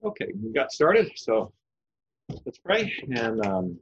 Okay, we got started, so let's pray, and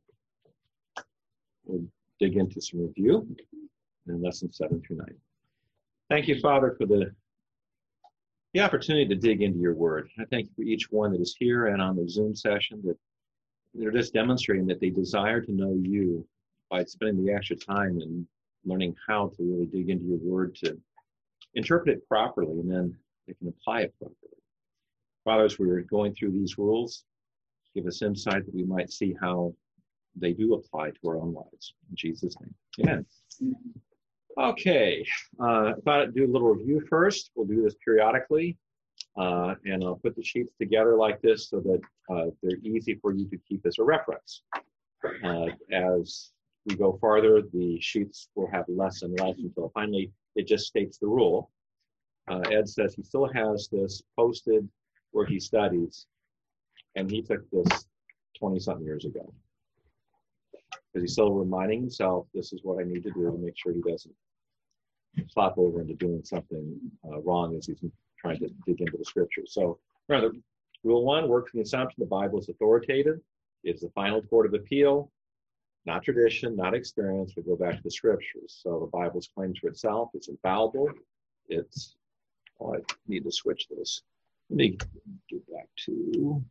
we'll dig into some review in lessons 7 through 9. Thank you, Father, for the opportunity to dig into your word. I thank you for each one that is here and on the Zoom session, that they're just demonstrating that they desire to know you by spending the extra time and learning how to really dig into your word to interpret it properly, and then they can apply it properly. Father, as we're going through these rules, give us insight that we might see how they do apply to our own lives. In Jesus' name, amen. Okay, I thought I'd do a little review first. We'll do this periodically, and I'll put the sheets together like this so that they're easy for you to keep as a reference. As we go farther, the sheets will have less and less until finally it just states the rule. Ed says he still has this posted where he studies, and he took this 20-something years ago. Because he's still reminding himself, this is what I need to do to make sure he doesn't slop over into doing something wrong as he's trying to dig into the scriptures. So, remember, rule 1, work from the assumption the Bible is authoritative. It's the final court of appeal, not tradition, not experience. We go back to the scriptures. So the Bible's claims for itself, it's infallible. It's, I need to switch this. Let me get back to,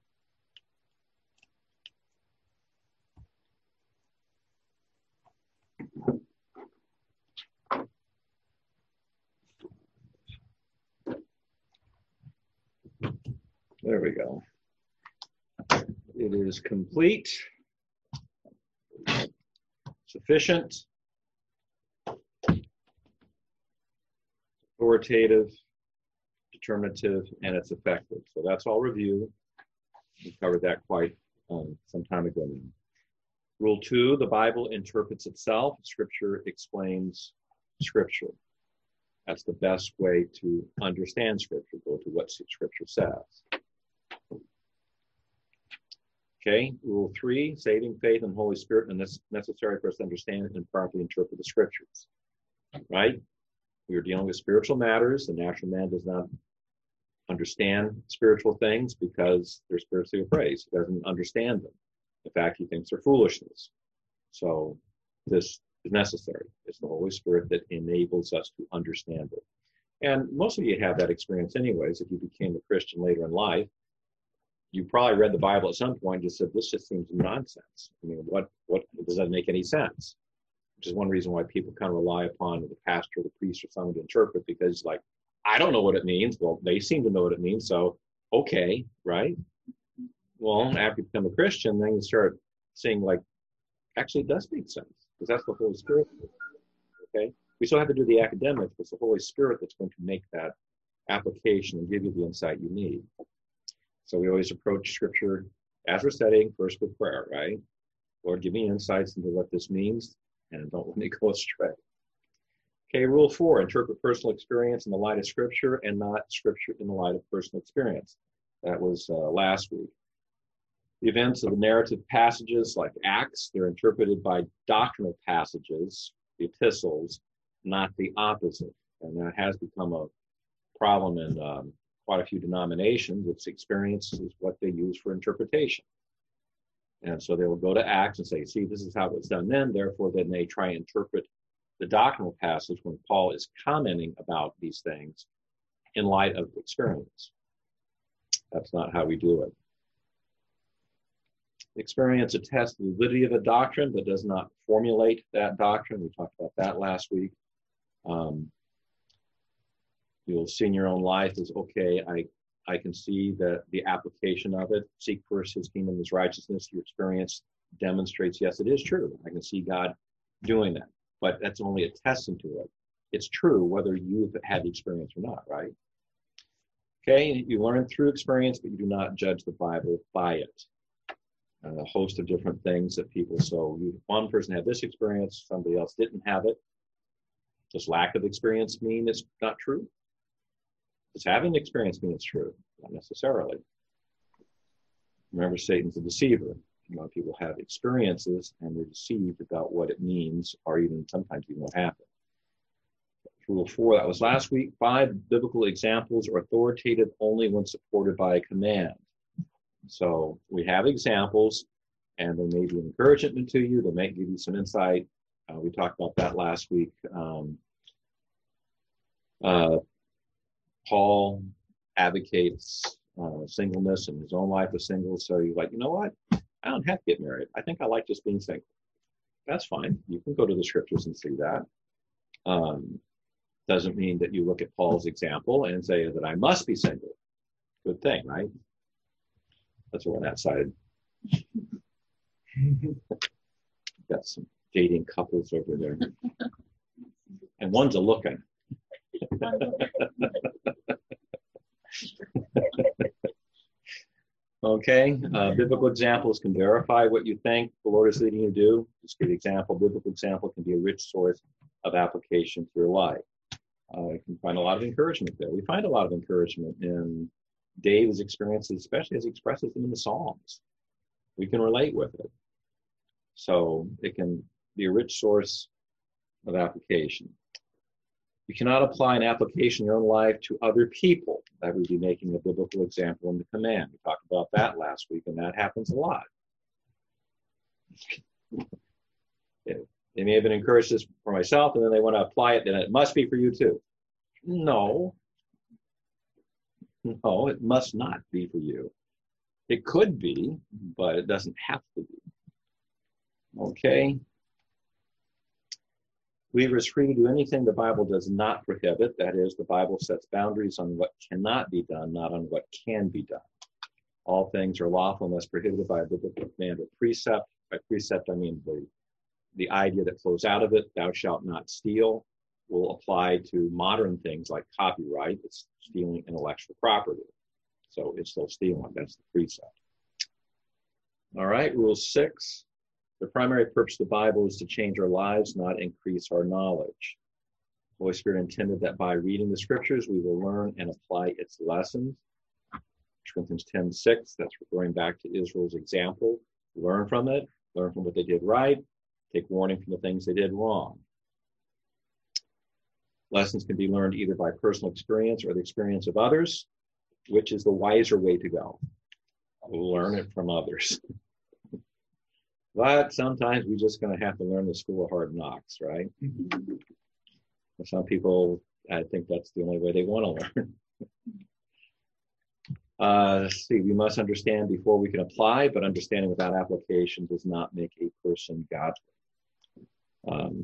there we go. It is complete, sufficient, authoritative, determinative, and it's effective. So that's all review. We covered that quite some time ago now. Rule 2, the Bible interprets itself. Scripture explains Scripture. That's the best way to understand Scripture. Go to what Scripture says. Okay, rule 3, saving faith and Holy Spirit, and it's necessary for us to understand and properly interpret the Scriptures. Right? We are dealing with spiritual matters. The natural man does not understand spiritual things because they're spiritually appraised. He doesn't understand them. In fact, he thinks they're foolishness. So this is necessary. It's the Holy Spirit that enables us to understand it. And most of you have that experience anyways. If you became a Christian later in life, you probably read the Bible at some point and just said, this just seems nonsense. I mean, what does that make any sense? Which is one reason why people kind of rely upon the pastor, the priest, or someone to interpret, because like, I don't know what it means. Well, they seem to know what it means, so okay, right? Well, after you become a Christian, then you start seeing like, actually it does make sense, because that's the Holy Spirit. Okay? We still have to do the academics, but it's the Holy Spirit that's going to make that application and give you the insight you need. So we always approach Scripture as we're studying, first with prayer, right? Lord, give me insights into what this means, and don't let me go astray. Okay, rule 4, interpret personal experience in the light of Scripture and not Scripture in the light of personal experience. That was last week. The events of the narrative passages like Acts, they're interpreted by doctrinal passages, the epistles, not the opposite. And that has become a problem in quite a few denominations. It's experience is what they use for interpretation. And so they will go to Acts and say, see, this is how it was done then, therefore then they try and interpret the doctrinal passage when Paul is commenting about these things in light of experience. That's not how we do it. Experience attests to the validity of a doctrine, but does not formulate that doctrine. We talked about that last week. You'll see in your own life is, okay, I can see that the application of it. Seek first his kingdom, his righteousness. Your experience demonstrates, yes, it is true. I can see God doing that. But that's only attesting to it. It's true whether you've had the experience or not, right? Okay, you learn through experience, but you do not judge the Bible by it. A host of different things that people, one person had this experience, somebody else didn't have it. Does lack of experience mean it's not true? Does having experience mean it's true? Not necessarily. Remember, Satan's a deceiver. People have experiences and they're deceived about what it means, or even sometimes even what happened. Rule 4, that was last week. 5 biblical examples are authoritative only when supported by a command. So we have examples, and they may be encouragement to you. They may give you some insight. We talked about that last week. Paul advocates singleness in his own life as single. So you're like, you know what? I don't have to get married. I think I like just being single. That's fine. You can go to the scriptures and see that. Doesn't mean that you look at Paul's example and say that I must be single. Good thing, right? That's where that side. Got some dating couples over there. And one's a looking. Okay, biblical examples can verify what you think the Lord is leading you to do. Just give an example. Biblical example can be a rich source of application to your life. You can find a lot of encouragement there. We find a lot of encouragement in David's experiences, especially as he expresses them in the Psalms. We can relate with it. So it can be a rich source of application. You cannot apply an application in your own life to other people. That would be making a biblical example in the command. We talked about that last week, and that happens a lot. They may have been encouraged this for myself, and then they want to apply it, then it must be for you too. No, it must not be for you. It could be, but it doesn't have to be. Okay? Believer is free to do anything the Bible does not prohibit. That is, the Bible sets boundaries on what cannot be done, not on what can be done. All things are lawful unless prohibited by a biblical command or precept. By precept, I mean the idea that flows out of it, thou shalt not steal, will apply to modern things like copyright. It's stealing intellectual property. So it's still stealing. That's the precept. All right, rule 6. The primary purpose of the Bible is to change our lives, not increase our knowledge. The Holy Spirit intended that by reading the scriptures, we will learn and apply its lessons. 1 Corinthians 10:6, that's referring back to Israel's example. Learn from it, learn from what they did right, take warning from the things they did wrong. Lessons can be learned either by personal experience or the experience of others, which is the wiser way to go. Learn it from others. But sometimes we're just going to have to learn the school of hard knocks, right? For some people, I think that's the only way they want to learn. Let's see, we must understand before we can apply, but understanding without application does not make a person godly.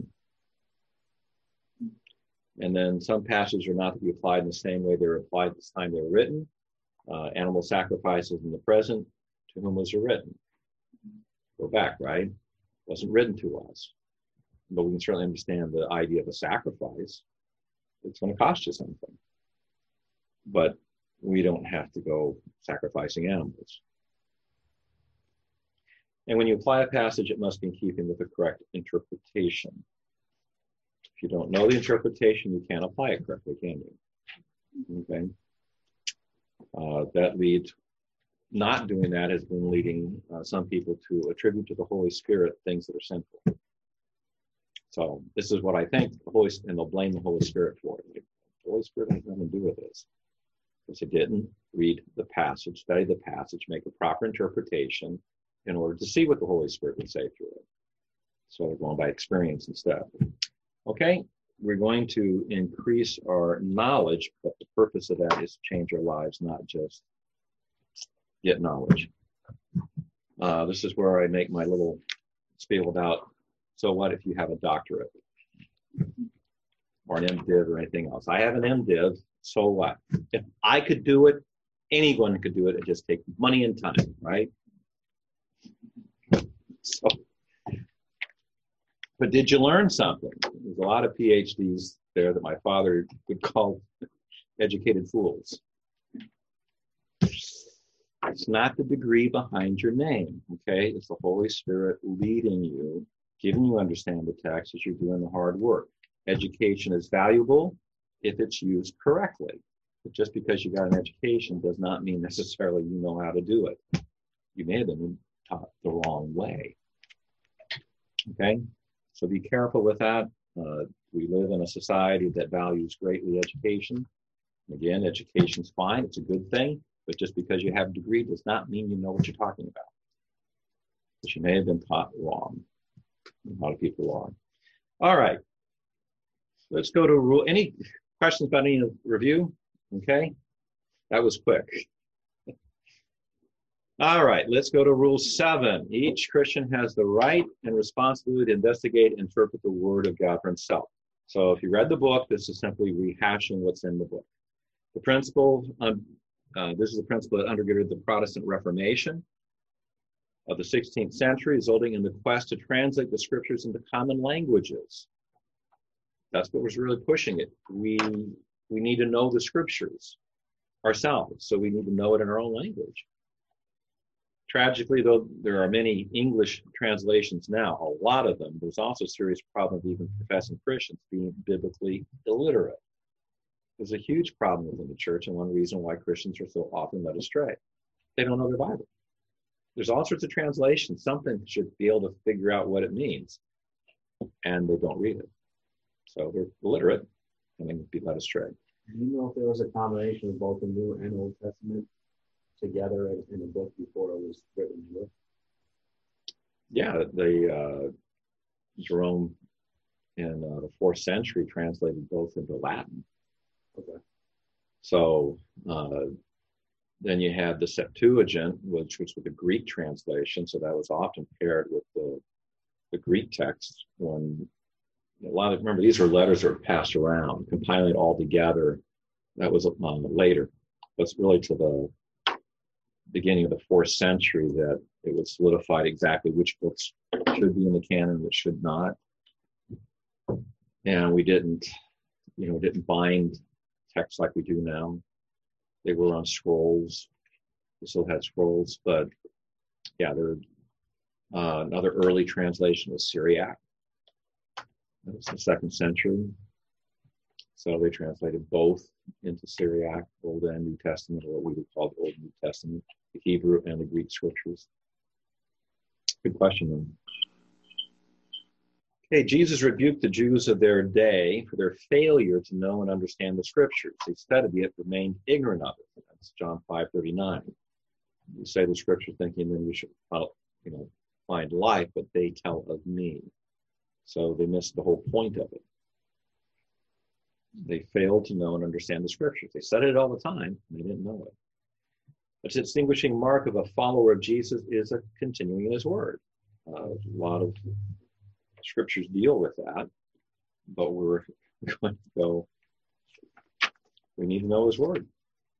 And then some passages are not to be applied in the same way they were applied this time they were written. Animal sacrifices in the present, to whom was it written? Go back, right? It wasn't written to us. But we can certainly understand the idea of a sacrifice. It's going to cost you something. But we don't have to go sacrificing animals. And when you apply a passage, it must be in keeping with the correct interpretation. If you don't know the interpretation, you can't apply it correctly, can you? Okay. That leads, not doing that has been leading some people to attribute to the Holy Spirit things that are sinful. So this is what I think, and they'll blame the Holy Spirit for it. Like, the Holy Spirit has nothing to do with this. Because they didn't read the passage, study the passage, make a proper interpretation in order to see what the Holy Spirit would say through it. So they're going by experience instead. Okay, we're going to increase our knowledge, but the purpose of that is to change our lives, not just get knowledge. This is where I make my little spiel about, so what if you have a doctorate or an MDiv or anything else? I have an MDiv, so what? If I could do it, anyone could do it. It just takes money and time, right? So, but did you learn something? There's a lot of PhDs there that my father would call educated fools. It's not the degree behind your name, okay? It's the Holy Spirit leading you, giving you understand the text as you're doing the hard work. Education is valuable if it's used correctly. But just because you got an education does not mean necessarily you know how to do it. You may have been taught the wrong way. Okay? So be careful with that. We live in a society that values greatly education. Again, education's fine. It's a good thing. But just because you have a degree does not mean you know what you're talking about. But you may have been taught wrong. A lot of people are. All right. Let's go to rule. Any questions about any review? Okay. That was quick. All right, let's go to rule 7. Each Christian has the right and responsibility to investigate and interpret the word of God for himself. So if you read the book, this is simply rehashing what's in the book. The principle, this is a principle that undergirded the Protestant Reformation of the 16th century, resulting in the quest to translate the scriptures into common languages. That's what was really pushing it. We need to know the scriptures ourselves, so we need to know it in our own language. Tragically, though, there are many English translations now, a lot of them. There's also a serious problem of even professing Christians being biblically illiterate. There's a huge problem within the church, and one reason why Christians are so often led astray. They don't know their Bible. There's all sorts of translations. Something should be able to figure out what it means, and they don't read it. So they're illiterate, and they can be led astray. Do you know if there was a combination of both the New and Old Testament together in a book before it was written in English? Yeah, Jerome in the 4th century translated both into Latin. Okay. So then you had the Septuagint, which was the Greek translation. So that was often paired with the Greek text. When remember, these are letters that were passed around, compiling it all together. That was later. That's really to the beginning of the 4th century that it was solidified exactly which books should be in the canon, which should not. And we didn't bind texts like we do now. They were on scrolls. We still had scrolls, but yeah, another early translation was Syriac. That was the 2nd century. So they translated both into Syriac, Old and New Testament, or what we would call the Old New Testament, the Hebrew and the Greek scriptures. Good question. Okay, Jesus rebuked the Jews of their day for their failure to know and understand the scriptures. They studied it, remained ignorant of it. That's John 5:39. You say the scripture thinking then we should find life, but they tell of me. So they missed the whole point of it. They failed to know and understand the scriptures. They studied it all the time, and they didn't know it. A distinguishing mark of a follower of Jesus is a continuing in his word. A lot of scriptures deal with that, but we're going to go, we need to know his word.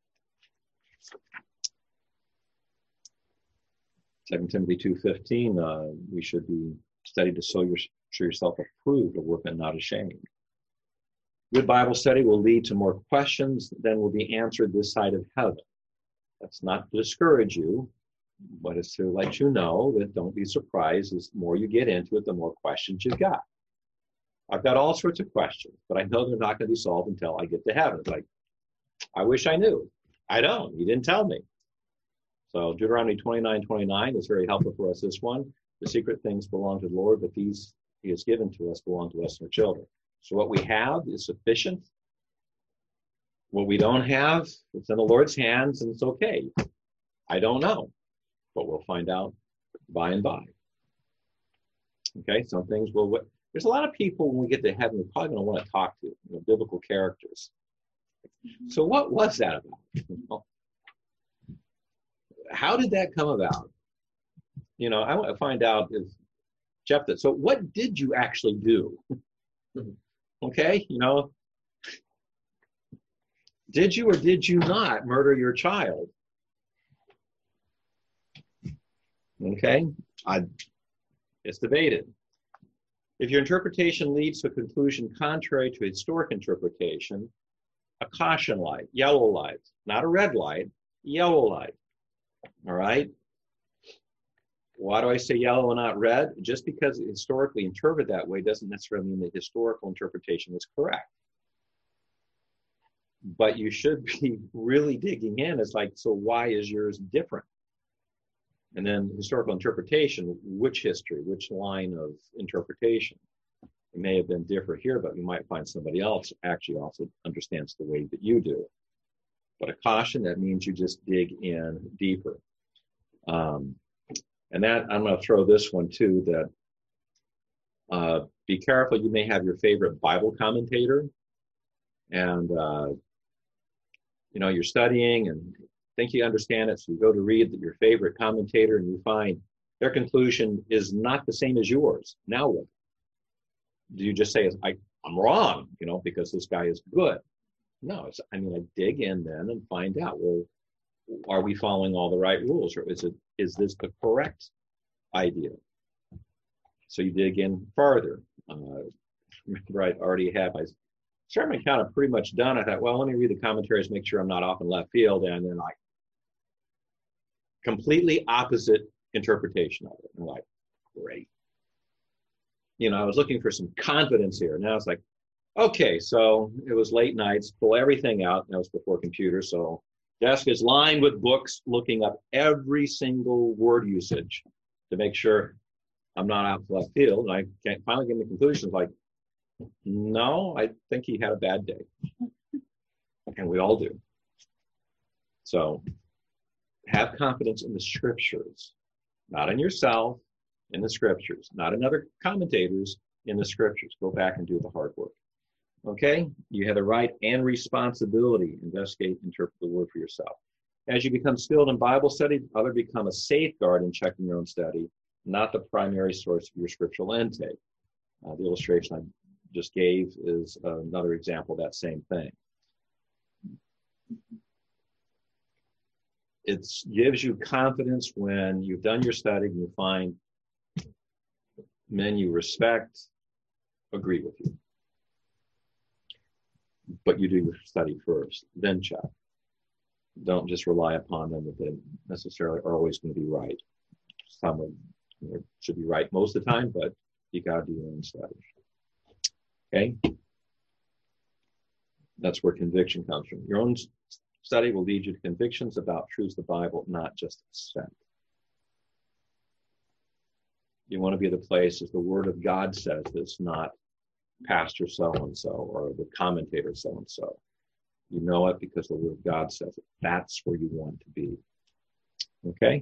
2 Timothy 2:15, we should be studied to show yourself approved, a workman not ashamed. Good Bible study will lead to more questions than will be answered this side of heaven. That's not to discourage you, but it's to let you know that don't be surprised. As the more you get into it, the more questions you've got. I've got all sorts of questions, but I know they're not going to be solved until I get to heaven. It's like, I wish I knew. I don't. You didn't tell me. So Deuteronomy 29:29 is very helpful for us, this one. The secret things belong to the Lord, but these he has given to us belong to us and our children. So what we have is sufficient. What we don't have, it's in the Lord's hands, and it's okay. I don't know, but we'll find out by and by. Okay, some things will. There's a lot of people when we get to heaven, we're probably going to want to talk to, biblical characters. So what was that about? How did that come about? I want to find out if Jephthah. So what did you actually do? Okay, did you or did you not murder your child? Okay, it's debated. If your interpretation leads to a conclusion contrary to historic interpretation, a caution light, yellow light, not a red light, yellow light. All right? Why do I say yellow and not red? Just because it's historically interpreted that way doesn't necessarily mean the historical interpretation is correct. But you should be really digging in. It's like, so why is yours different? And then historical interpretation, which history, which line of interpretation? It may have been different here, but you might find somebody else actually also understands the way that you do. But a caution, that means you just dig in deeper. And that, I'm going to throw this one too, that be careful, you may have your favorite Bible commentator, and you're studying and think you understand it, so you go to read your favorite commentator and you find their conclusion is not the same as yours. Now what? Do you just say, I'm wrong, because this guy is good? No, I dig in then and find out, well, are we following all the right rules, or is this the correct idea? So you dig in farther. Remember, I already have my sermon kind of pretty much done. I thought, well, let me read the commentaries, make sure I'm not off in left field, and then completely opposite interpretation of it. And I'm like, great. I was looking for some confidence here. Now it's like, okay, so it was late nights, pull everything out. That was before computers, so desk is lined with books, looking up every single word usage to make sure I'm not out left field. And I can't finally get to the conclusions like, no, I think he had a bad day. And we all do. So have confidence in the scriptures, not in yourself, in the scriptures, not in other commentators, in the scriptures. Go back and do the hard work. Okay? You have the right and responsibility. Investigate, interpret the word for yourself. As you become skilled in Bible study, other become a safeguard in checking your own study, not the primary source of your scriptural intake. The illustration I just gave is another example of that same thing. It gives you confidence when you've done your study and you find men you respect agree with you. But you do your study first, then check. Don't just rely upon them that they necessarily are always going to be right. Some of them should be right most of the time, but you got to do your own study. Okay? That's where conviction comes from. Your own study will lead you to convictions about truths of the Bible, not just assent. You want to be the place, as the Word of God says this, not Pastor so-and-so or the commentator so-and-so. You know it because the Word of God says it. That's where you want to be. Okay?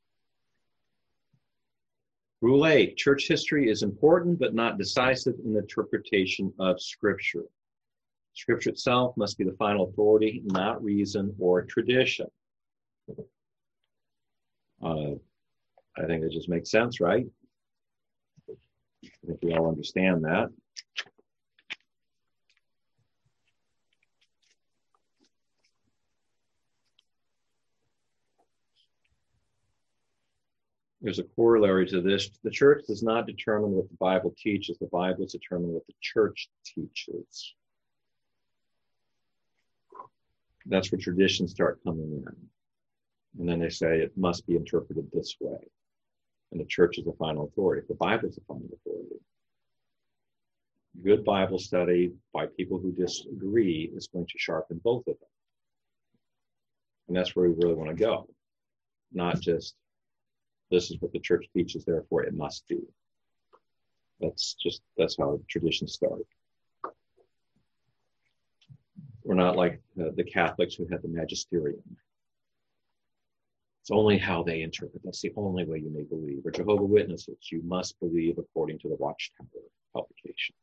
Rule 8, church history is important but not decisive in the interpretation of Scripture. Scripture itself must be the final authority, not reason or tradition. I think that just makes sense, right? I think we all understand that. There's a corollary to this. The church does not determine what the Bible teaches. The Bible is determined what the church teaches. That's where traditions start coming in. And then they say it must be interpreted this way. And the church is the final authority. The Bible is the final authority. Good Bible study by people who disagree is going to sharpen both of them. And that's where we really want to go. Not just, this is what the church teaches, therefore it must be. That's how traditions start. We're not like the Catholics who had the magisterium. It's only how they interpret. That's the only way you may believe. Or Jehovah's Witnesses, you must believe according to the Watchtower publication.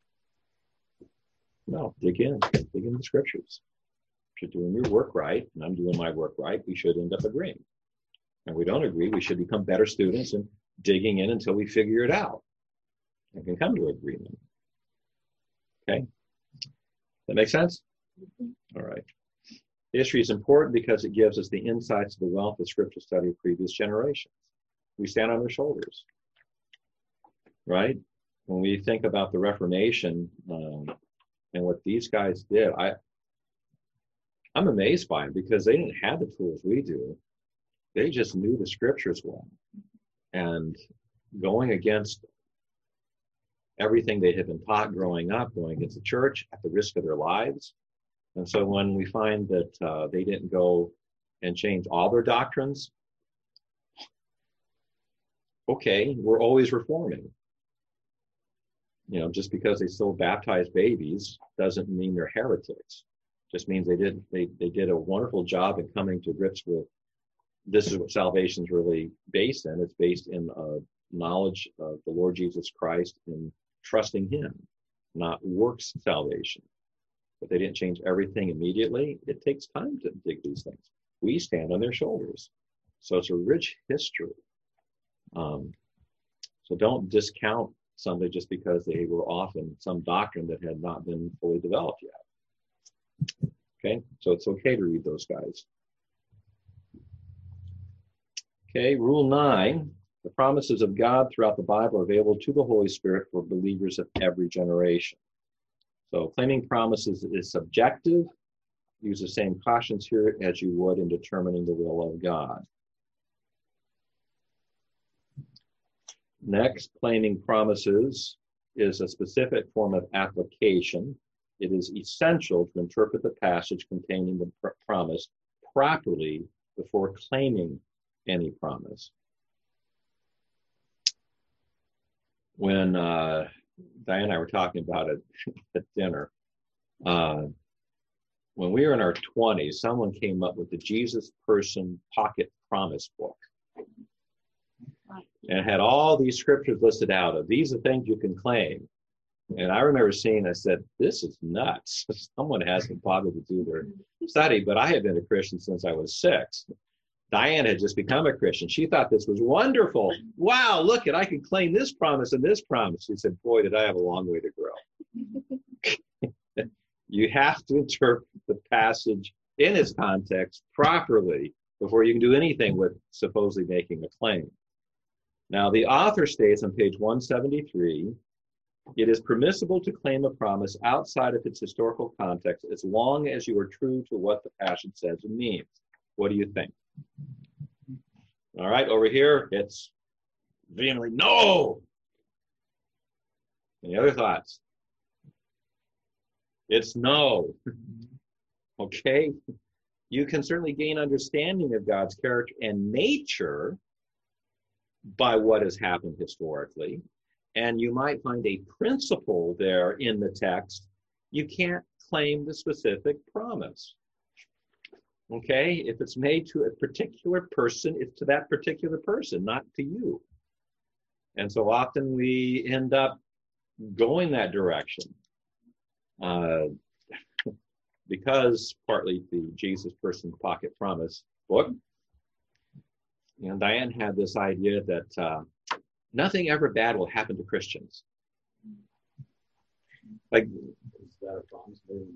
No, dig in the scriptures. If you're doing your work right, and I'm doing my work right, we should end up agreeing. And we don't agree, we should become better students and digging in until we figure it out and can come to agreement. Okay? That make sense? All right. History is important because it gives us the insights of the wealth of scripture study of previous generations. We stand on their shoulders, right? When we think about the Reformation and what these guys did, I'm amazed by them because they didn't have the tools we do. They just knew the scriptures well. And going against everything they had been taught growing up, going against the church at the risk of their lives. And so when we find that they didn't go and change all their doctrines, okay, we're always reforming. Just because they still baptize babies doesn't mean they're heretics. Just means they did a wonderful job in coming to grips with this is what salvation is really based in. It's based in knowledge of the Lord Jesus Christ and trusting him, not works salvation. But they didn't change everything immediately. It takes time to dig these things. We stand on their shoulders. So it's a rich history. So don't discount somebody just because they were off in some doctrine that had not been fully developed yet. Okay, so it's okay to read those guys. Okay, rule 9, the promises of God throughout the Bible are available to the Holy Spirit for believers of every generation. So claiming promises is subjective. Use the same cautions here as you would in determining the will of God. Next, claiming promises is a specific form of application. It is essential to interpret the passage containing the promise properly before claiming any promise. When Diane and I were talking about it at dinner, when we were in our 20s, someone came up with the Jesus Person Pocket Promise book. And it had all these scriptures listed out of these are things you can claim. And I remember seeing, I said, this is nuts. Someone hasn't bothered to do their study, but I had been a Christian since I was 6. Diane had just become a Christian. She thought this was wonderful. Wow, look at, I can claim this promise and this promise. She said, boy, did I have a long way to grow. You have to interpret the passage in its context properly before you can do anything with supposedly making a claim. Now, the author states on page 173, it is permissible to claim a promise outside of its historical context as long as you are true to what the passage says and means. What do you think? All right, over here, it's vehemently no. Any other thoughts? It's no. Okay? You can certainly gain understanding of God's character and nature by what has happened historically. And you might find a principle there in the text. You can't claim the specific promise. Okay? If it's made to a particular person, it's to that particular person, not to you. And so often we end up going that direction. Because partly the Jesus Person Pocket Promise book, Diane had this idea that nothing ever bad will happen to Christians. Like, is that a promise?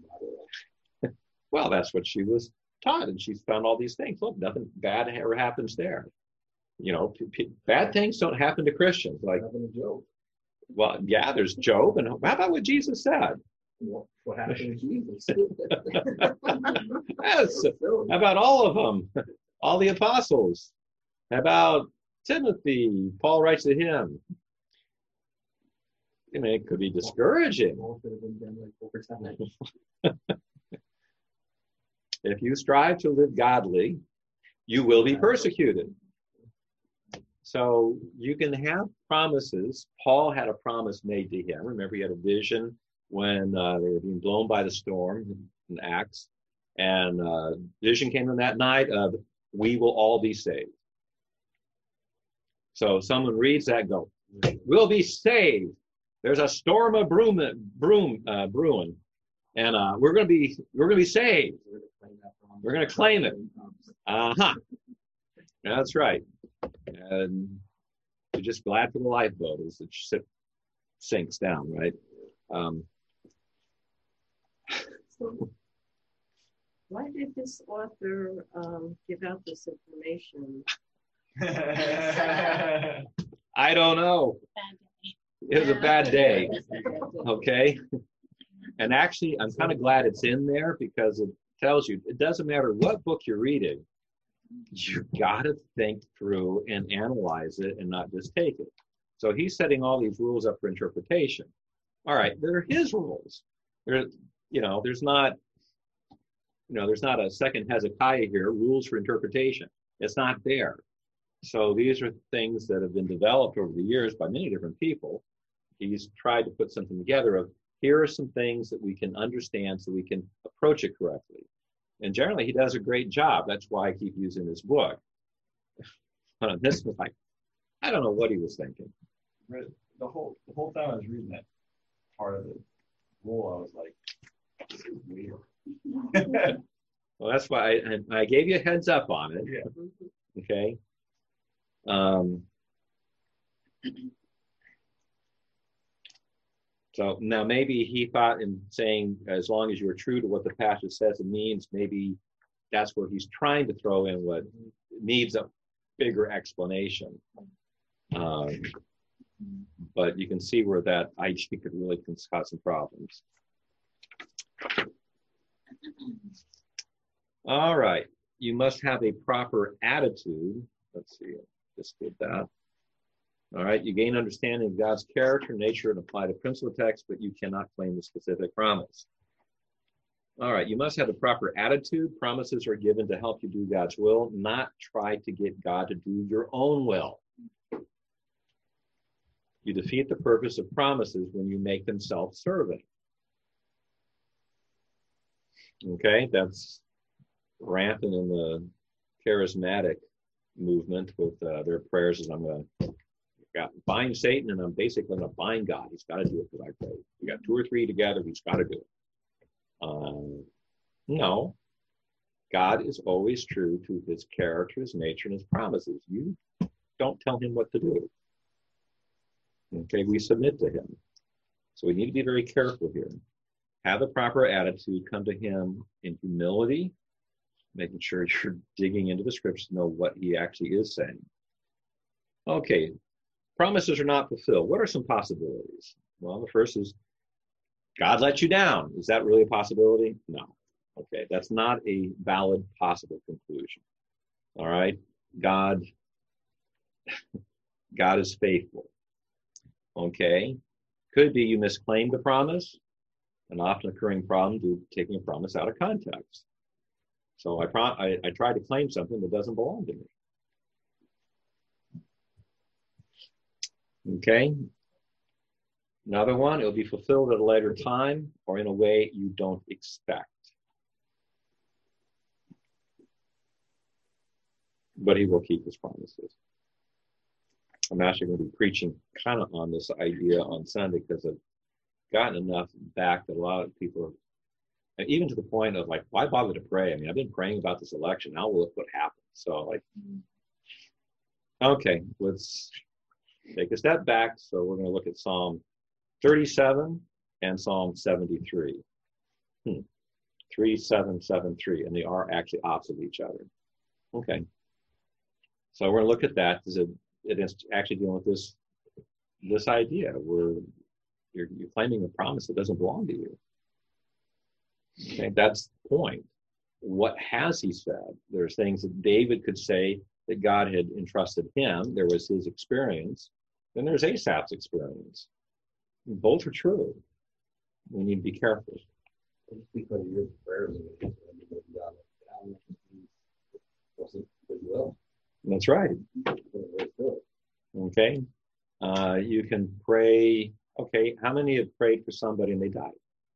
Well, that's what she was taught, and she's found all these things. Look, nothing bad ever happens there. Bad things don't happen to Christians. Like, well, yeah, there's Job, and how about what Jesus said? What happened to Jesus? Yes. How about all of them? All the apostles? How about Timothy? Paul writes to him. It could be discouraging. If you strive to live godly, you will be persecuted. So you can have promises. Paul had a promise made to him. Remember, he had a vision when they were being blown by the storm in Acts. And vision came in that night of, we will all be saved. So someone reads that and go, we'll be saved. There's a storm of brewing, and we're going to be saved. We're going to claim it. That's right. And you're just glad for the lifeboat as it sinks down, right? So why did this author give out this information? I don't know. It was a bad day. Okay. And actually, I'm kind of glad it's in there because it tells you it doesn't matter what book you're reading, you got to think through and analyze it and not just take it. So he's setting all these rules up for interpretation. All right, they're his rules. There's not a second Hezekiah here, rules for interpretation. It's not there. So these are things that have been developed over the years by many different people. He's tried to put something together of here are some things that we can understand so we can approach it correctly. And generally, he does a great job. That's why I keep using this book. But on this was like, I don't know what he was thinking. The whole time I was reading that part of the rule, I was like, this is weird. Well, that's why I gave you a heads up on it. Yeah. Okay. So now maybe he thought in saying, as long as you are true to what the passage says it means, maybe that's where he's trying to throw in what needs a bigger explanation. But you can see where that idea could really cause some problems. All right. You must have a proper attitude. Let's see. Just did that. All right. You gain understanding of God's character, nature, and apply the principal text, but you cannot claim the specific promise. All right. You must have the proper attitude. Promises are given to help you do God's will, not try to get God to do your own will. You defeat the purpose of promises when you make them self-serving. Okay, that's rampant in the charismatic movement with their prayers as I'm going to bind Satan, and I'm basically going to bind God. He's got to do it because I pray. We got 2 or 3 together, he's got to do it. No, God is always true to his character, his nature, and his promises. You don't tell him what to do. Okay, we submit to him. So we need to be very careful here. Have the proper attitude, come to him in humility, making sure you're digging into the scriptures to know what he actually is saying. Okay, promises are not fulfilled. What are some possibilities? Well, the first is God let you down. Is that really a possibility? No. Okay, that's not a valid possible conclusion. All right, God is faithful. Okay, could be you misclaimed the promise, an often occurring problem due to taking a promise out of context. So I tried to claim something that doesn't belong to me. Okay, another one, it'll be fulfilled at a later time or in a way you don't expect. But he will keep his promises. I'm actually going to be preaching kind of on this idea on Sunday because I've gotten enough back that a lot of people, and even to the point of like, why bother to pray? I mean, I've been praying about this election. Now we'll look what happens. So like, okay, let's take a step back. So we're going to look at Psalm 37 and Psalm 73. 3773, and they are actually opposite each other. Okay. So we're going to look at that. It is actually dealing with this idea where you're claiming a promise that doesn't belong to you. Okay, that's the point. What has he said? There's things that David could say that God had entrusted him. There was his experience. Then there's Asaph's experience. Both are true. We need to be careful. Just because of your prayers, wasn't good will. That's right. Okay. You can pray. Okay. How many have prayed for somebody and they died?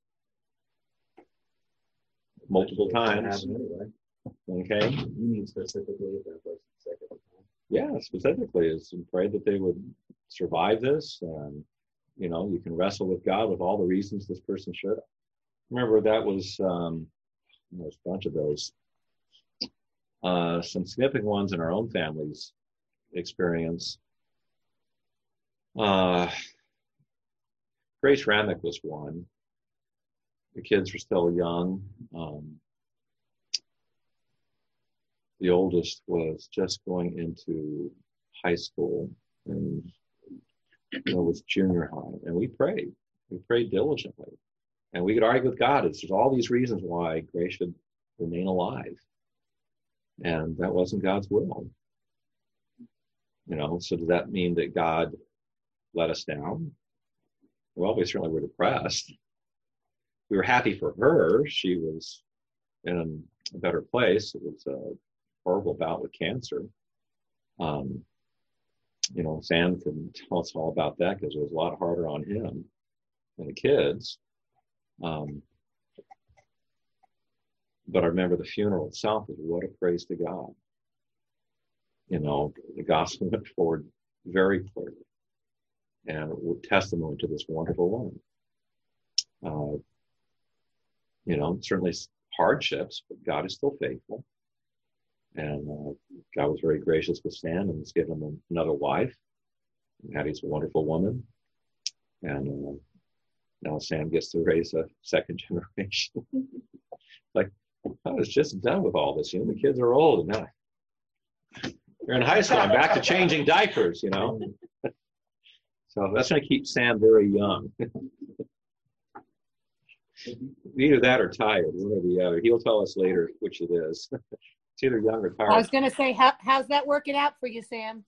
Multiple times. Anyway. Okay. You mean specifically if that person's sick at the time? Yeah, specifically is pray that they would survive this. And, you know, you can wrestle with God with all the reasons this person should. Remember, that was there's a bunch of those. Some significant ones in our own family's experience. Grace Ramick was one. The kids were still young. The oldest was just going into high school and was junior high. And we prayed. We prayed diligently. And we could argue with God. There's all these reasons why Grace should remain alive. And that wasn't God's will. So does that mean that God let us down? Well, we certainly were depressed. We were happy for her. She was in a better place. It was a horrible bout with cancer. Sam can tell us all about that because it was a lot harder on him than the kids. But I remember the funeral itself was what a praise to God. You know, the gospel went forward very clearly and testimony to this wonderful woman. You know, certainly hardships, but God is still faithful. And God was very gracious with Sam and has given him another wife. And Hattie's a wonderful woman. And now Sam gets to raise a second generation. Like, I was just done with all this. You know, the kids are old and now they're in high school. I'm back to changing diapers, you know. So that's going to keep Sam very young. Either that or tired, one or the other. He'll tell us later which it is. It's either young or tired. I was going to say, how's that working out for you, Sam?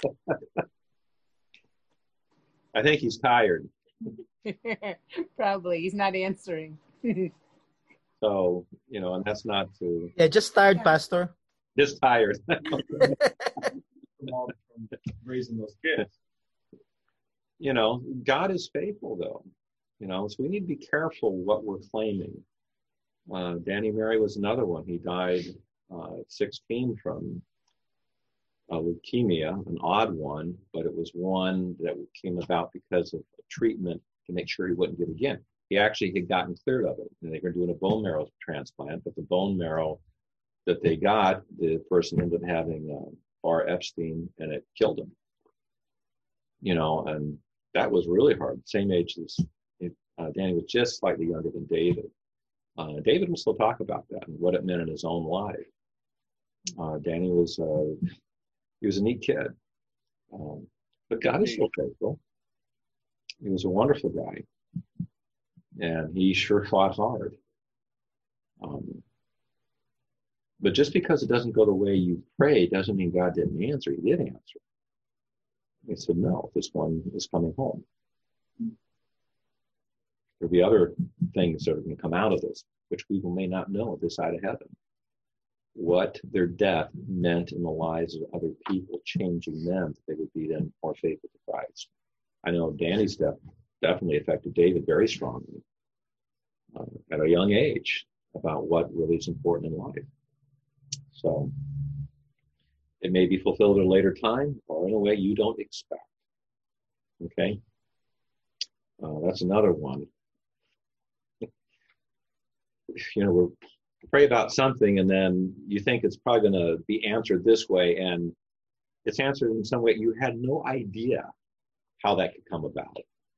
I think he's tired. Probably. He's not answering. So, you know, and that's not to... Yeah, just tired, Pastor. Just tired. From raising those kids. You know, God is faithful, though. You know, so we need to be careful what we're claiming. Danny Murray was another one. He died at 16 from leukemia, an odd one, but it was one that came about because of a treatment to make sure he wouldn't get again. He actually had gotten cleared of it, and they were doing a bone marrow transplant, but the bone marrow that they got, the person ended up having R. Epstein, and it killed him. You know, and that was really hard. Same age as Danny, was just slightly younger than David. David will still talk about that and what it meant in his own life. Danny was he was a neat kid, but God is still faithful. He was a wonderful guy, and he sure fought hard. But just because it doesn't go the way you prayed doesn't mean God didn't answer. He did answer. He said, no, this one is coming home. There'll be other things that are going to come out of this, which people may not know this side of heaven. What their death meant in the lives of other people, changing them, that they would be then more faithful to Christ. I know Danny's death definitely affected David very strongly at a young age about what really is important in life. So it may be fulfilled at a later time or in a way you don't expect. Okay? That's another one. You know, we'll pray about something and then you think it's probably going to be answered this way, and it's answered in some way you had no idea how that could come about.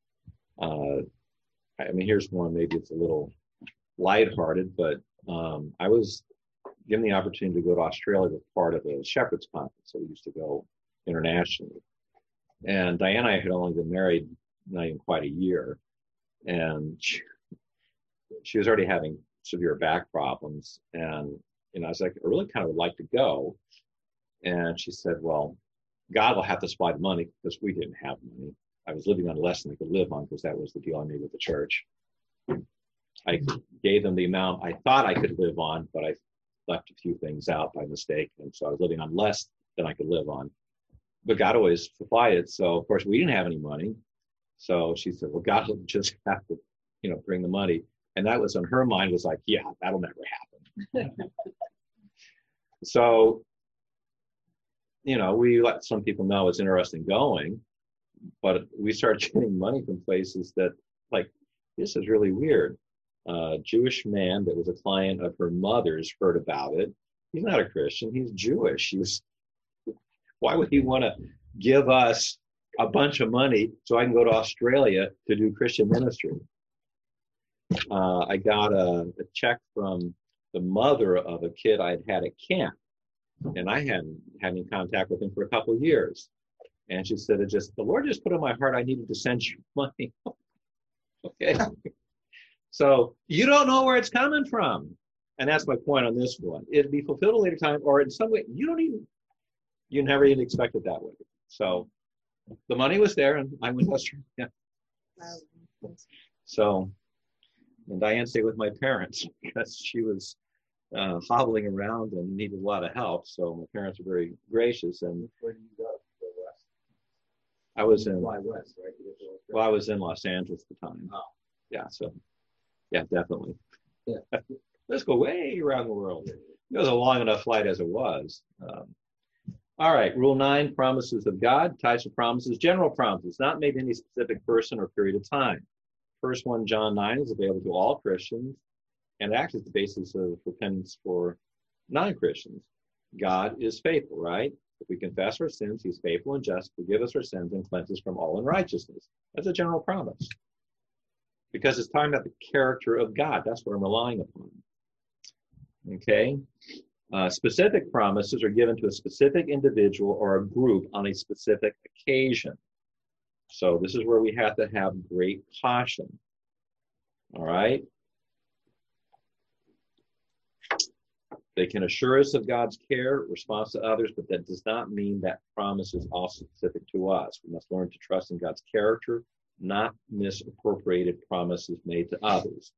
I mean, here's one, maybe it's a little lighthearted, but I was given the opportunity to go to Australia with part of a Shepherd's Conference, so we used to go internationally. And Diane and I had only been married not even quite a year, and she was already having severe back problems. And, you know, I was like, I really kind of would like to go. And she said, well, God will have to supply the money because we didn't have money. I was living on less than I could live on because that was the deal I made with the church. I gave them the amount I thought I could live on, but I left a few things out by mistake. And so I was living on less than I could live on. But God always supplied it. So, of course, we didn't have any money. So she said, well, God will just have to, you know, bring the money. And that was on her mind, was like, yeah, that'll never happen. So, you know, we let some people know it's interesting going, but we started getting money from places that, like, this is really weird. A Jewish man that was a client of her mother's heard about it. He's not a Christian. He's Jewish. Why would he want to give us a bunch of money so I can go to Australia to do Christian ministry? I got a check from the mother of a kid I'd had at camp, and I hadn't had any contact with him for a couple of years. And she said, the Lord just put on my heart I needed to send you money. Okay. So you don't know where it's coming from. And that's my point on this one. It'd be fulfilled at a later time, or in some way, you never even expect it that way. So the money was there, and I went to Australia. So, and Diane stayed with my parents because she was hobbling around and needed a lot of help. So my parents were very gracious. And Where did you go? Go west? I was in, Fly west, right? well, I was in Los Angeles at the time. Oh. Yeah, so Yeah, definitely. Yeah. Let's go way around the world. It was a long enough flight as it was. All right, rule 9, promises of God, types of promises, general promises, not made to any specific person or period of time. First 1 John 9 is available to all Christians and acts as the basis of repentance for non-Christians. God is faithful, right? If we confess our sins, he's faithful and just, forgive us our sins and cleanse us from all unrighteousness. That's a general promise. Because it's talking about the character of God. That's what I'm relying upon. Okay? Specific promises are given to a specific individual or a group on a specific occasion. So this is where we have to have great caution. All right? They can assure us of God's care, response to others, but that does not mean that promise is also specific to us. We must learn to trust in God's character, not misappropriated promises made to others.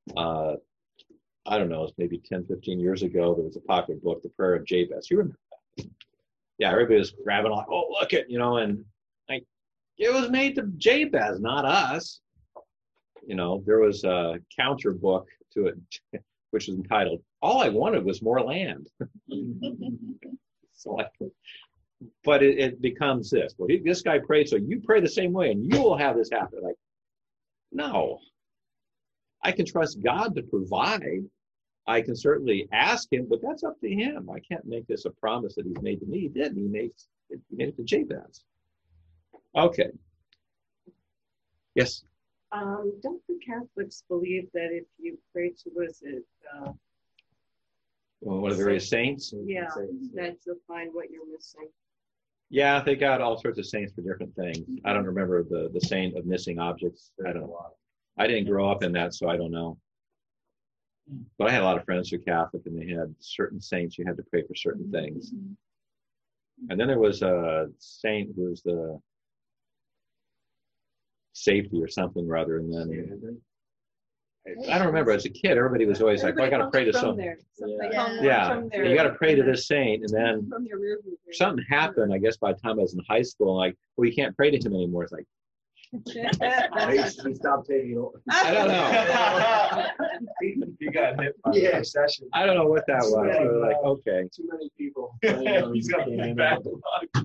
I don't know, it's maybe 10, 15 years ago, there was a popular book, The Prayer of Jabez. You remember that? Yeah, everybody was grabbing like, oh, look it, and like, it was made to Jabez, not us. There was a counter book to it, which was entitled, All I Wanted Was More Land. But it becomes this. Well, this guy prayed, so you pray the same way, and you will have this happen. Like, no. I can trust God to provide. I can certainly ask him, but that's up to him. I can't make this a promise that he's made to me. He did. He made it to Jabez. Okay. Yes? Don't the Catholics believe that if you pray to, One of the various saints? Yeah, that you'll find what you're missing. Yeah, they got all sorts of saints for different things. I don't remember the saint of missing objects. I don't know. I didn't grow up in that, so I don't know. But I had a lot of friends who were Catholic, and they had certain saints you had to pray for certain things. And then there was a saint who was the safety or something rather, and then I don't remember. As a kid, everybody was always like, well, I got to pray to some. Yeah, you got to pray to this saint, and then something happened. I guess by the time I was in high school, like, well, you can't pray to him anymore. It's like, He stopped taking it. I don't know. He got hit by the session. I don't know what that was. Yeah. But like, okay. Too many people. He's got a bad luck.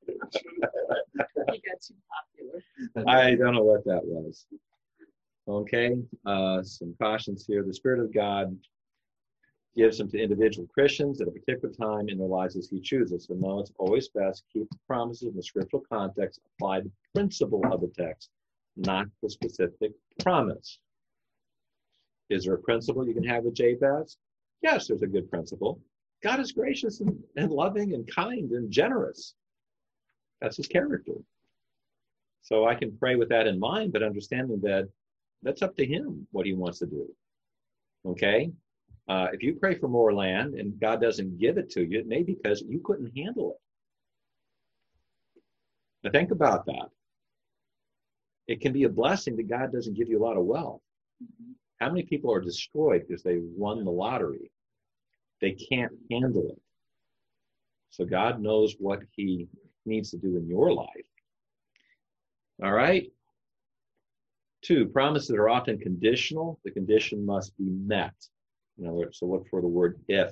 He got too popular. I don't know what that was. Okay, some cautions here. The Spirit of God gives them to individual Christians at a particular time in their lives as he chooses. So no, it's always best to keep the promises in the scriptural context, apply the principle of the text, not the specific promise. Is there a principle you can have with Jabez? Yes, there's a good principle. God is gracious and loving and kind and generous. That's his character. So I can pray with that in mind, but understanding that that's up to him what he wants to do. Okay? If you pray for more land and God doesn't give it to you, it may be because you couldn't handle it. Now think about that. It can be a blessing that God doesn't give you a lot of wealth. How many people are destroyed because they won the lottery? They can't handle it. So God knows what he needs to do in your life. All right? 2, promises are often conditional. The condition must be met. In other words, so look for the word if.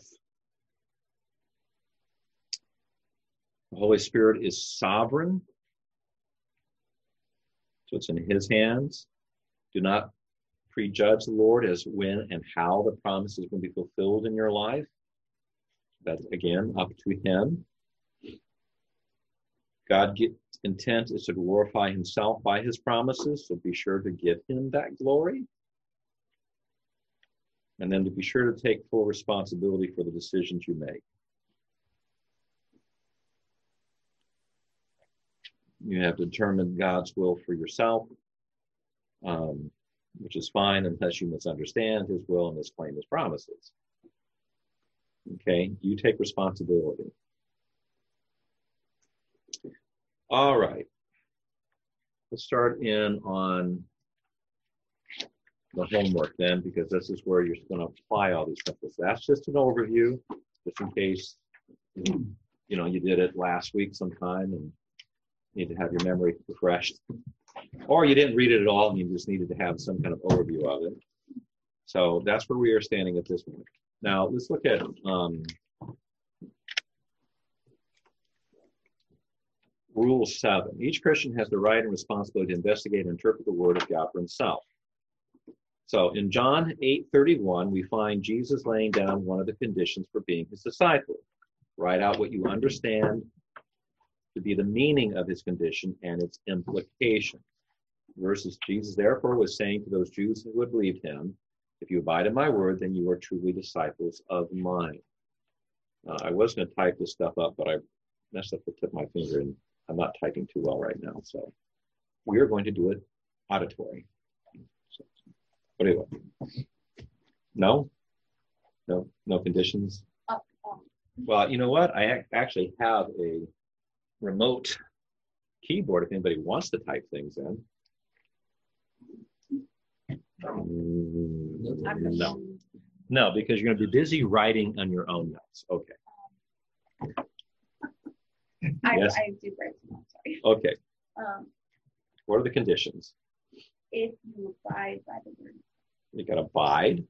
The Holy Spirit is sovereign. So it's in his hands. Do not prejudge the Lord as when and how the promise is going to be fulfilled in your life. That's, again, up to him. God's intent is to glorify himself by his promises, so be sure to give him that glory. And then to be sure to take full responsibility for the decisions you make. You have to determine God's will for yourself, which is fine unless you misunderstand his will and misclaim his promises. Okay, you take responsibility. All right. Let's start in on the homework then, because this is where you're going to apply all these principles. That's just an overview, just in case you did it last week sometime and need to have your memory refreshed, or you didn't read it at all and you just needed to have some kind of overview of it. So that's where we are standing at this point. Now let's look at Rule 7. Each Christian has the right and responsibility to investigate and interpret the Word of God for himself. So in John 8:31, we find Jesus laying down one of the conditions for being his disciple. Write out what you understand to be the meaning of his condition and its implication. Versus Jesus therefore was saying to those Jews who had believed him, if you abide in my word, then you are truly disciples of mine. I was going to type this stuff up, but I messed up the tip of my finger, and I'm not typing too well right now. So we are going to do it auditory. So, what do you want? No? No conditions? Well, you know what? I actually have a remote keyboard if anybody wants to type things in. No, because you're going to be busy writing on your own notes. Okay. Yes? I do write some, sorry. Okay. What are the conditions? If you abide by the word, You got to abide.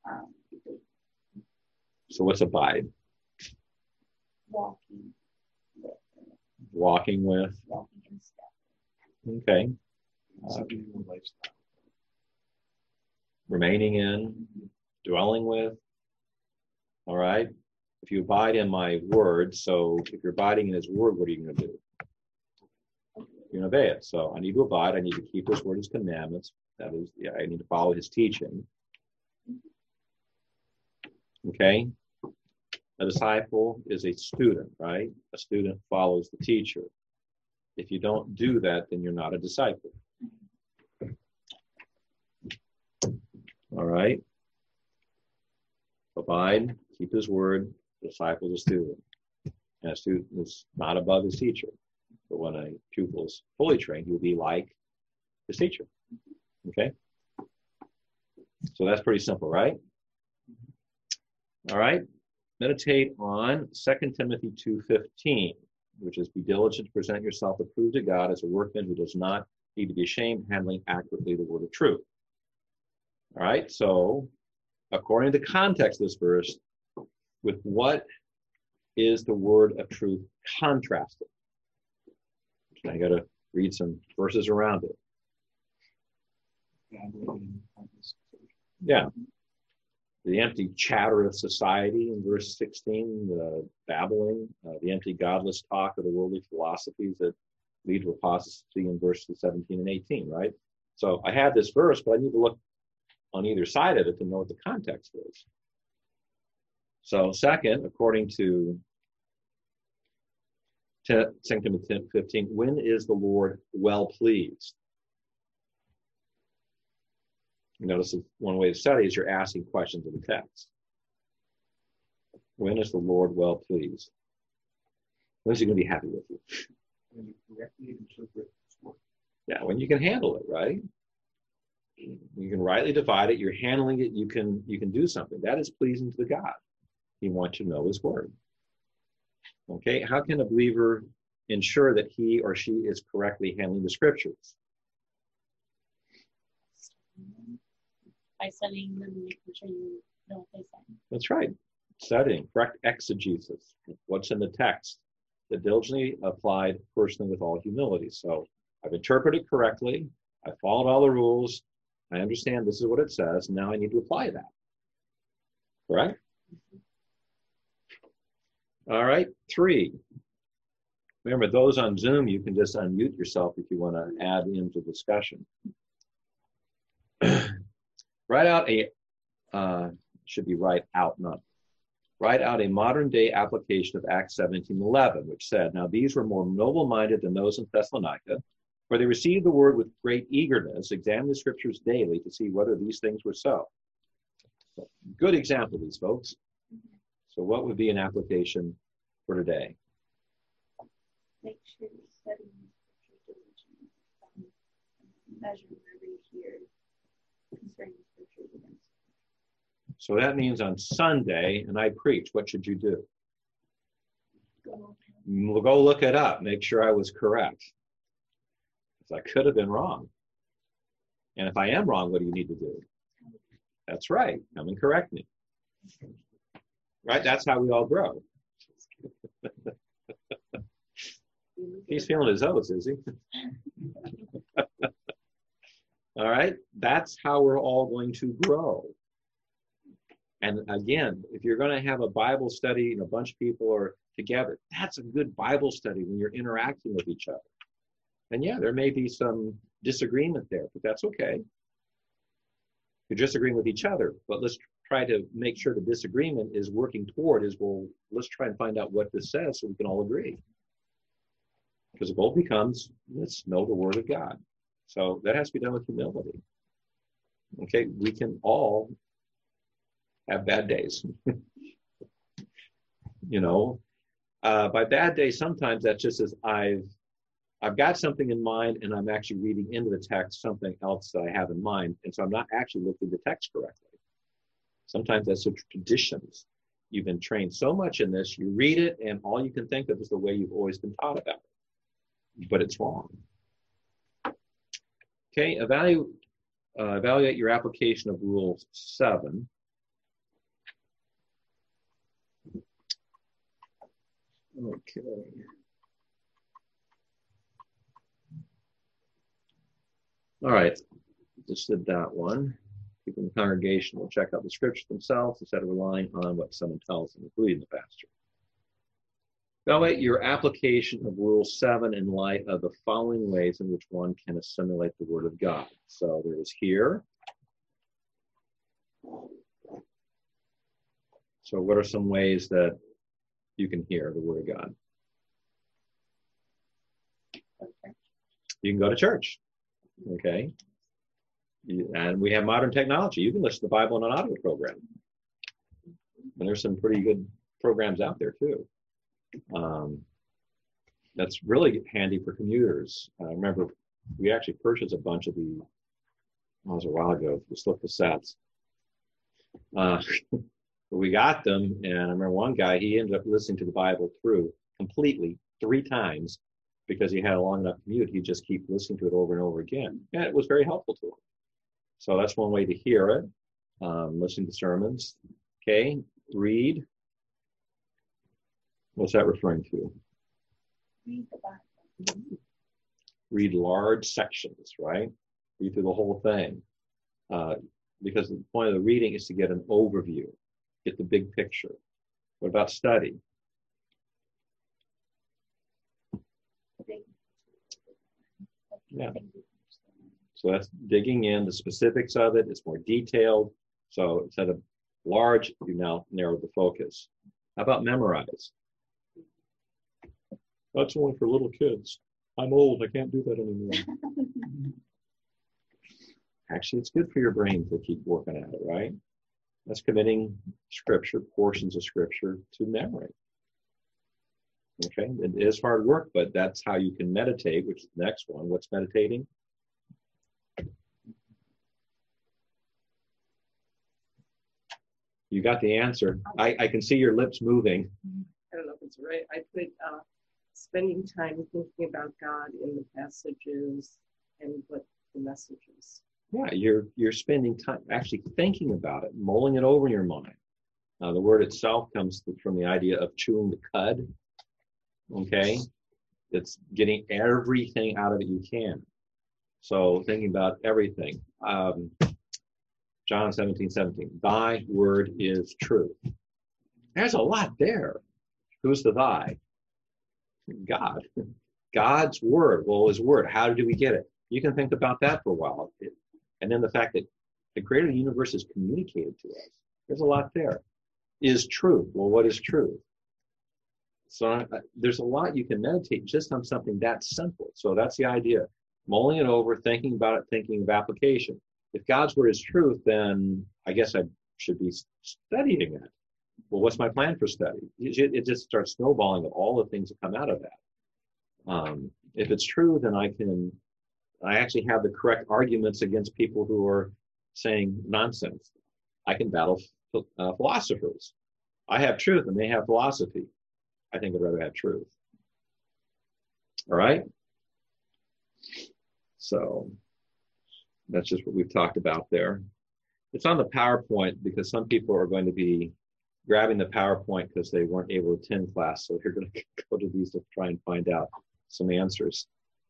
So what's abide? walking with, Walking with. walking in step. Okay. Accepting your lifestyle. Remaining in. Dwelling with. All right. If you abide in my word, so if you're abiding in his word, what are you going to do? You're going to obey it. So I need to abide. I need to keep his word, his commandments. That is, I need to follow his teaching. Okay. A disciple is a student, right? A student follows the teacher. If you don't do that, then you're not a disciple. All right. Abide, keep his word. The disciple is a student. And a student is not above his teacher. But when a pupil is fully trained, he will be like his teacher. Okay? So that's pretty simple, right? All right. Meditate on 2 Timothy 2:15, which is be diligent to present yourself approved to God as a workman who does not need to be ashamed, handling accurately the word of truth. All right. So according to the context of this verse, with what is the word of truth contrasted? I got to read some verses around it. Yeah. The empty chatter of society in verse 16, the babbling, the empty godless talk of the worldly philosophies that lead to apostasy in verses 17 and 18, right? So I have this verse, but I need to look on either side of it to know what the context is. So second, according to 2 Timothy 15, when is the Lord well pleased? You notice one way to study is you're asking questions of the text. When is the Lord well pleased? When is he going to be happy with you? When you correctly interpret his word. Yeah, when you can handle it, right? You can rightly divide it. You're handling it. You can do something that is pleasing to the God. He wants you to know his word. Okay, how can a believer ensure that he or she is correctly handling the scriptures? By studying them and making sure you know what they say. That's right. Studying, correct exegesis. What's in the text? That diligently applied personally with all humility. So I've interpreted correctly. I followed all the rules. I understand this is what it says. Now I need to apply that. Correct? All right. 3. Remember, those on Zoom, you can just unmute yourself if you want to add into the discussion. Write out a modern day application of Acts 17:11, which said, now these were more noble-minded than those in Thessalonica, for they received the word with great eagerness, examined the scriptures daily to see whether these things were so. Good example, these folks. So what would be an application for today? Make sure you're studying the scriptures diligently. Measure wherever you hear concerning the scriptures against. So that means on Sunday, and I preach, what should you do? Go look it up, make sure I was correct. Because I could have been wrong. And if I am wrong, what do you need to do? That's right. Come and correct me. Right? That's how we all grow. He's feeling his oats, is he? All right? That's how we're all going to grow. And again, if you're going to have a Bible study and a bunch of people are together, that's a good Bible study when you're interacting with each other. And yeah, there may be some disagreement there, but that's okay. You're disagreeing with each other, but let's try to make sure the disagreement is working toward is, well, let's try and find out what this says so we can all agree. Because the goal becomes, let's know the Word of God. So that has to be done with humility. Okay, we can all have bad days. You know, by bad days, sometimes that's just as I've got something in mind and I'm actually reading into the text something else that I have in mind. And so I'm not actually looking at the text correctly. Sometimes that's the traditions. You've been trained so much in this, you read it and all you can think of is the way you've always been taught about it. But it's wrong. Okay, evaluate your application of Rule 7. Okay. All right, just did that one. People in the congregation will check out the scriptures themselves instead of relying on what someone tells them, including the pastor. Evaluate your application of Rule 7 in light of the following ways in which one can assimilate the Word of God. So there's here. So what are some ways that you can hear the Word of God? You can go to church. Okay. And we have modern technology. You can listen to the Bible in an audio program. And there's some pretty good programs out there too. That's really handy for commuters. I remember we actually purchased a bunch of the, it was a while ago, the slip cassettes. We got them, and I remember one guy, he ended up listening to the Bible through completely 3 times because he had a long enough commute. He'd just keep listening to it over and over again. And it was very helpful to him. So that's one way to hear it, listening to sermons. Okay, read. What's that referring to? Read the Bible. Read large sections, right? Read through the whole thing. Because the point of the reading is to get an overview, get the big picture. What about study? Yeah. So that's digging in the specifics of it. It's more detailed. So instead of large, you now narrow the focus. How about memorize? That's only for little kids. I'm old. I can't do that anymore. Actually, it's good for your brain to keep working at it, right? That's committing scripture, portions of scripture, to memory. Okay, it is hard work, but that's how you can meditate, which is the next one. What's meditating? You got the answer. I can see your lips moving. I don't know if it's right. I put spending time thinking about God in the passages and what the message is. Yeah, you're spending time actually thinking about it, mulling it over in your mind. The word itself comes from the idea of chewing the cud. Okay, it's getting everything out of it you can. So thinking about everything. John 17:17. Thy word is truth. There's a lot there. Who's the thy? God. God's word. Well, his word. How do we get it? You can think about that for a while. And then the fact that the creator of the universe is communicated to us. There's a lot there. Is truth. Well, what is truth? So there's a lot you can meditate just on something that simple. So that's the idea. Mulling it over, thinking about it, thinking of application. If God's word is truth, then I guess I should be studying it. Well, what's my plan for study? It just starts snowballing of all the things that come out of that. If it's true, then I actually have the correct arguments against people who are saying nonsense. I can battle philosophers. I have truth and they have philosophy. I think I'd rather have truth. All right? So that's just what we've talked about there. It's on the PowerPoint because some people are going to be grabbing the PowerPoint because they weren't able to attend class. So you're going to go to these to try and find out some answers.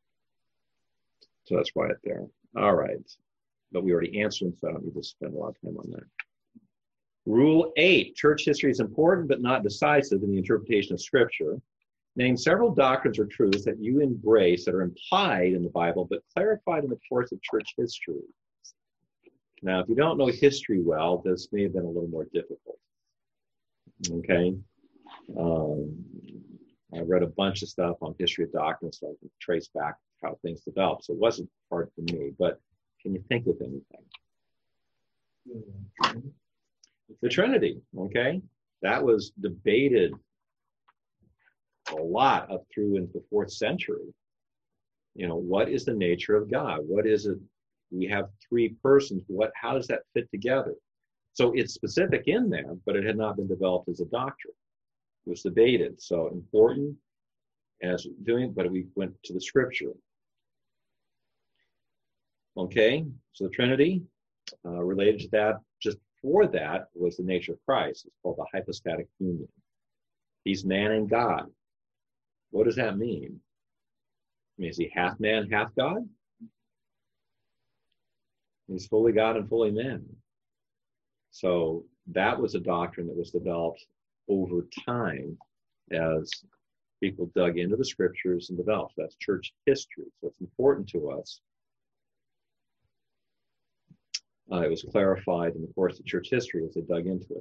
So that's why it's there. All right. But we already answered them, so I don't need to spend a lot of time on that. Rule 8, church history is important but not decisive in the interpretation of Scripture. Name several doctrines or truths that you embrace that are implied in the Bible but clarified in the course of church history. Now, if you don't know history well, this may have been a little more difficult. Okay? I read a bunch of stuff on history of doctrine, so I can trace back how things developed. So it wasn't hard for me, but can you think of anything? The Trinity, okay? That was debated a lot up through into the 4th century. You know, what is the nature of God? What is it? We have 3 persons. How does that fit together? So it's specific in there, but it had not been developed as a doctrine. It was debated. So important as doing, but we went to the Scripture. Okay, so the Trinity, related to that, just before that was the nature of Christ. It's called the hypostatic union. He's man and God. What does that mean? I mean, is he half man, half God? He's fully God and fully man. So that was a doctrine that was developed over time as people dug into the Scriptures and developed. That's church history. So it's important to us. It was clarified in the course of church history as they dug into it.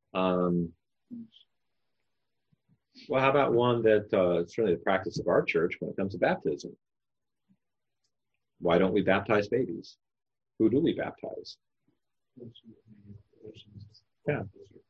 Well, how about one that it's really the practice of our church when it comes to baptism? Why don't we baptize babies? Who do we baptize? Yeah.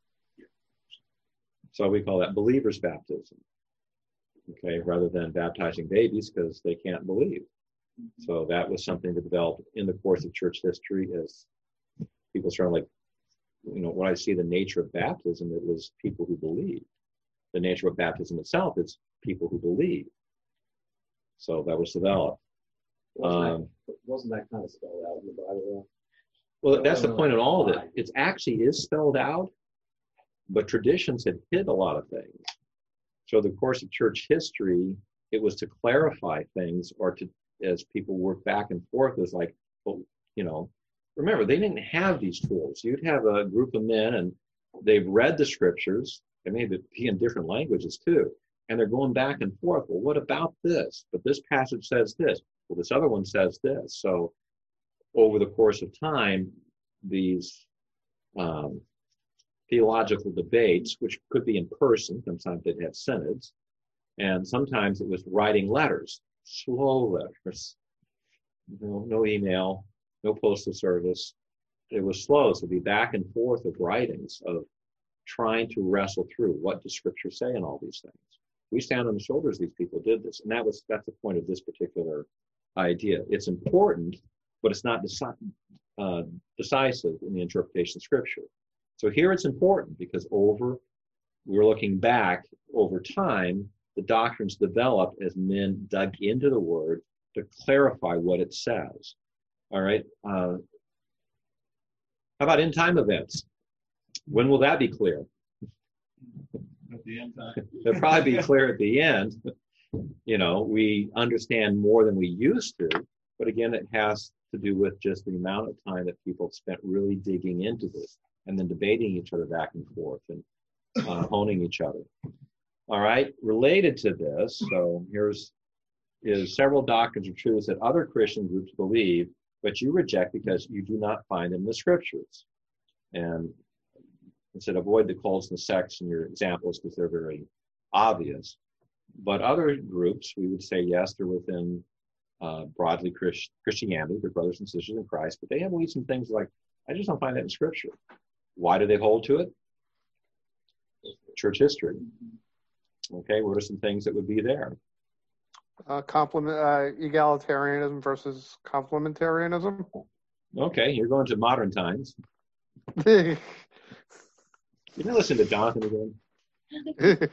So we call that believer's baptism. Okay, rather than baptizing babies because they can't believe. So that was something that developed in the course of church history as people started like, you know, when I see the nature of baptism, it was people who believe. The nature of baptism itself is people who believe. So that was developed. Wasn't that kind of spelled out in the Bible? Well, that's the point in all of it. It actually is spelled out, but traditions had hid a lot of things. So the course of church history, it was to clarify things or to, as people work back and forth, it was like, well, you know, remember, they didn't have these tools. You'd have a group of men and they've read the Scriptures. They may be in different languages too. And they're going back and forth. Well, what about this? But this passage says this. Well, this other one says this. So over the course of time, these theological debates, which could be in person, sometimes they'd have synods, and sometimes it was writing letters, slow letters, no email, no postal service. It was slow, so it'd be back and forth of writings of trying to wrestle through what does Scripture say and all these things. We stand on the shoulders, these people did this, and that's the point of this particular idea. It's important, but it's not decisive in the interpretation of Scripture. So here it's important because we're looking back over time, the doctrines developed as men dug into the Word to clarify what it says. All right. How about end time events? When will that be clear? At the end time. It'll probably be clear at the end. You know, we understand more than we used to, but again, it has to do with just the amount of time that people spent really digging into this and then debating each other back and forth and honing each other. All right, related to this, so is several doctrines or truths that other Christian groups believe, but you reject because you do not find them in the Scriptures. And instead, avoid the cults and the sects in your examples because they're very obvious. But other groups, we would say, yes, they're within broadly Christianity, they're brothers and sisters in Christ, but they have always some things like, I just don't find that in Scripture. Why do they hold to it? Church history. Okay, what are some things that would be there? Egalitarianism versus complementarianism. Okay, you're going to modern times. You didn't listen to Jonathan again.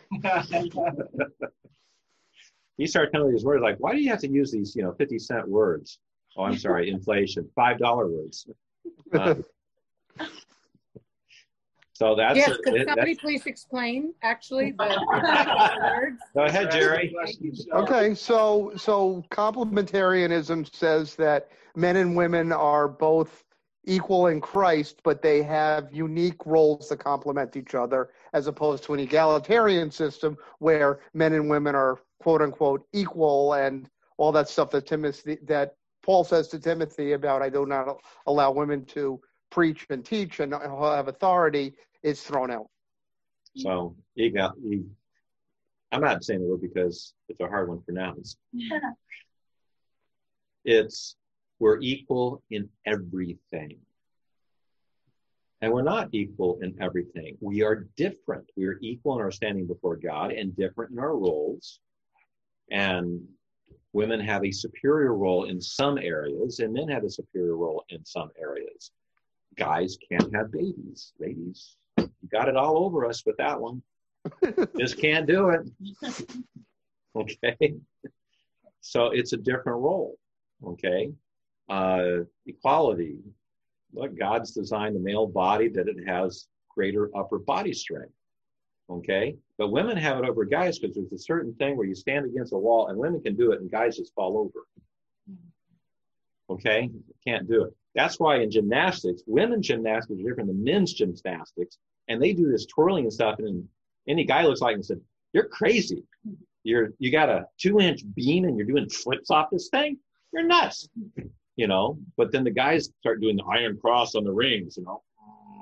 He started telling me these words like, why do you have to use these, 50-cent words? Oh, I'm sorry, inflation, $5 words. So that's Yes, could somebody please explain, actually, the words? Go ahead, Jerry. Okay, so complementarianism says that men and women are both equal in Christ, but they have unique roles that complement each other, as opposed to an egalitarian system where men and women are quote unquote equal, and all that stuff that Paul says to Timothy about I do not allow women to preach and teach and have authority is thrown out. So I'm not saying the word because it's a hard one to pronounce. We're equal in everything. And we're not equal in everything. We are different. We are equal in our standing before God and different in our roles. And women have a superior role in some areas, and men have a superior role in some areas. Guys can't have babies. Ladies, you got it all over us with that one. Just can't do it. Okay? So it's a different role. Okay? Equality. Look, God's designed the male body that it has greater upper body strength. Okay? But women have it over guys because there's a certain thing where you stand against a wall and women can do it and guys just fall over. Okay? Can't do it. That's why in gymnastics, women's gymnastics are different than men's gymnastics. And they do this twirling and stuff. And any guy looks like and said, "You're crazy. You got a 2-inch beam and you're doing flips off this thing? You're nuts." You know, but then the guys start doing the iron cross on the rings, you know.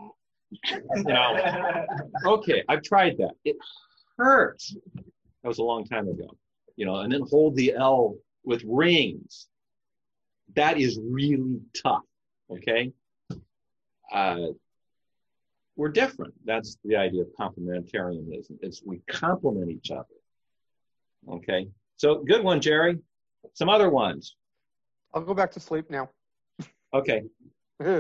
Okay, I've tried that. It hurts. That was a long time ago, you know, and then hold the L with rings. That is really tough, okay? We're different. That's the idea of complementarianism. It's we complement each other, okay? So good one, Jerry. Some other ones. I'll go back to sleep now. Okay. All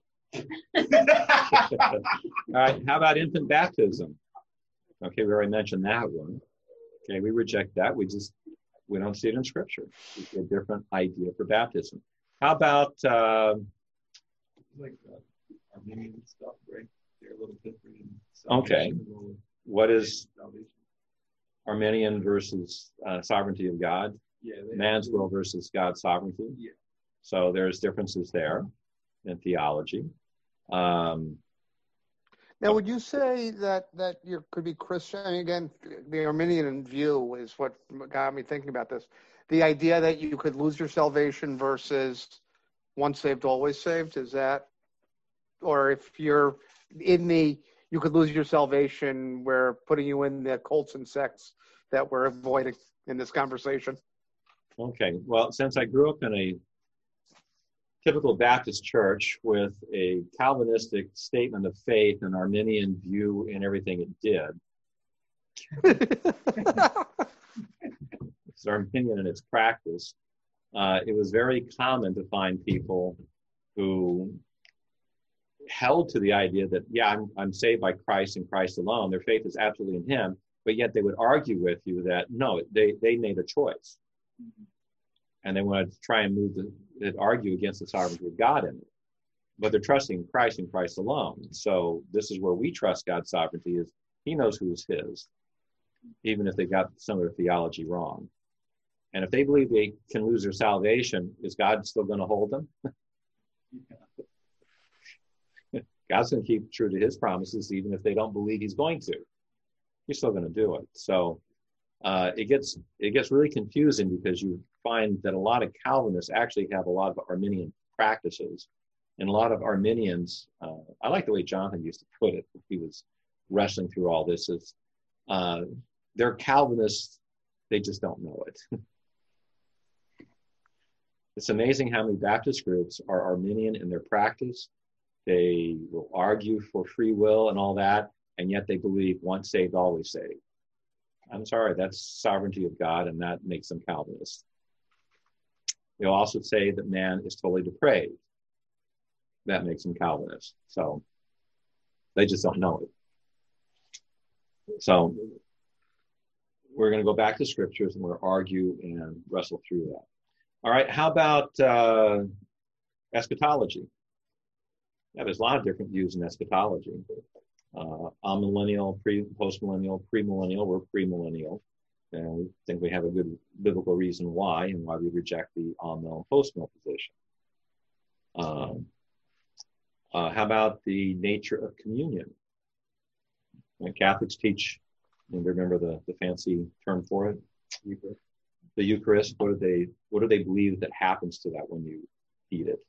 right. How about infant baptism? Okay, we already mentioned that one. Okay, we reject that. We don't see it in Scripture. We see a different idea for baptism. How about Armenian stuff, right? They're a little different. Okay. What is Arminian versus sovereignty of God? Yeah, Man's will versus God's sovereignty. Yeah. So there's differences there in theology. Now, would you say that you could be Christian? I mean, again, the Arminian view is what got me thinking about this. The idea that you could lose your salvation versus once saved, always saved, is that? Or if you're you could lose your salvation, we're putting you in the cults and sects that we're avoiding in this conversation. Okay, well, since I grew up in a typical Baptist church with a Calvinistic statement of faith and Arminian view in everything it did, it's Arminian in its practice, it was very common to find people who held to the idea that, yeah, I'm saved by Christ and Christ alone. Their faith is absolutely in Him, but yet they would argue with you that, no, they made a choice. And they wanted to try and argue against the sovereignty of God in it. But they're trusting in Christ and Christ alone. So this is where we trust God's sovereignty is He knows who is His, even if they got some of their theology wrong. And if they believe they can lose their salvation, is God still going to hold them? God's going to keep true to His promises, even if they don't believe He's going to. He's still going to do it. So it gets really confusing because you find that a lot of Calvinists actually have a lot of Arminian practices. And a lot of Arminians, I like the way Jonathan used to put it, he was wrestling through all this, is they're Calvinists, they just don't know it. It's amazing how many Baptist groups are Arminian in their practice. They will argue for free will and all that, and yet they believe once saved, always saved. I'm sorry, that's sovereignty of God, and that makes them Calvinists. They'll also say that man is totally depraved. That makes them Calvinists. So they just don't know it. So we're going to go back to scriptures and we're going to argue and wrestle through that. All right, how about eschatology? Yeah, there's a lot of different views in eschatology. Amillennial, post-millennial, premillennial. We're premillennial. And we think we have a good biblical reason why and why we reject the amillennial and post-mill position. How about the nature of communion? When Catholics teach, and remember the fancy term for it? Eucharist. The Eucharist, what do they believe that happens to that when you eat it?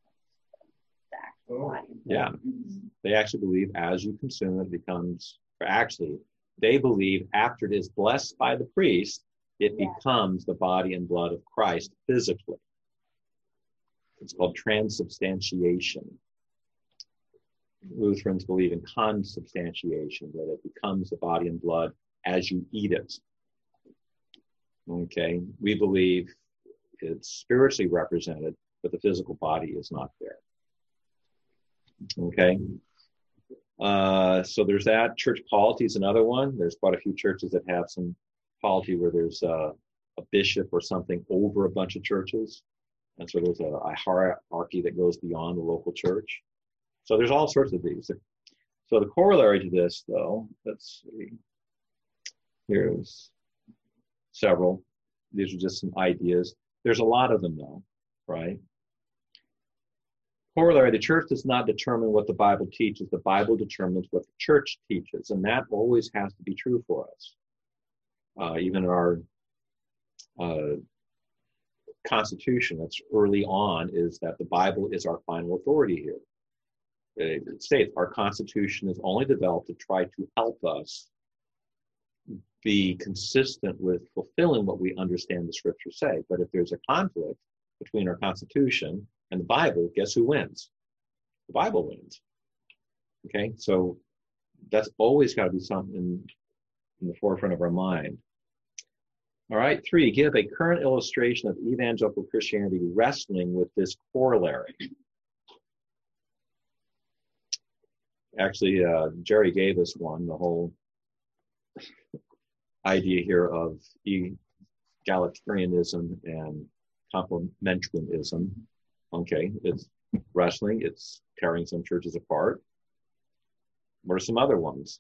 Yeah, they actually believe as you consume it becomes, or actually, they believe after it is blessed by the priest, it becomes the body and blood of Christ physically. It's called transubstantiation. Lutherans believe in consubstantiation, that it becomes the body and blood as you eat it. Okay, we believe it's spiritually represented, but the physical body is not there. Okay, so there's that. Church polity is another one. There's quite a few churches that have some polity where there's a bishop or something over a bunch of churches. And so there's a hierarchy that goes beyond the local church. So there's all sorts of these. So the corollary to this, though, let's see. Here's several. These are just some ideas. There's a lot of them, though, right? Corollary, the church does not determine what the Bible teaches. The Bible determines what the church teaches, and that always has to be true for us. Even in our Constitution, that's early on, is that the Bible is our final authority here. It states our Constitution is only developed to try to help us be consistent with fulfilling what we understand the Scriptures say. But if there's a conflict between our Constitution and the Bible, guess who wins? The Bible wins. Okay, so that's always got to be something in the forefront of our mind. All right, 3, give a current illustration of evangelical Christianity wrestling with this corollary. Actually, Jerry gave us one, the whole idea here of egalitarianism and complementarianism. Okay, it's wrestling, it's tearing some churches apart. What are some other ones?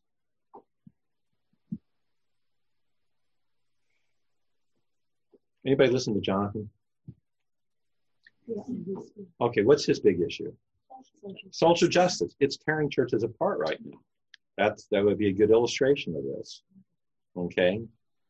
Anybody listen to Jonathan? Okay, what's his big issue? Social justice. It's tearing churches apart right now. That would be a good illustration of this. Okay.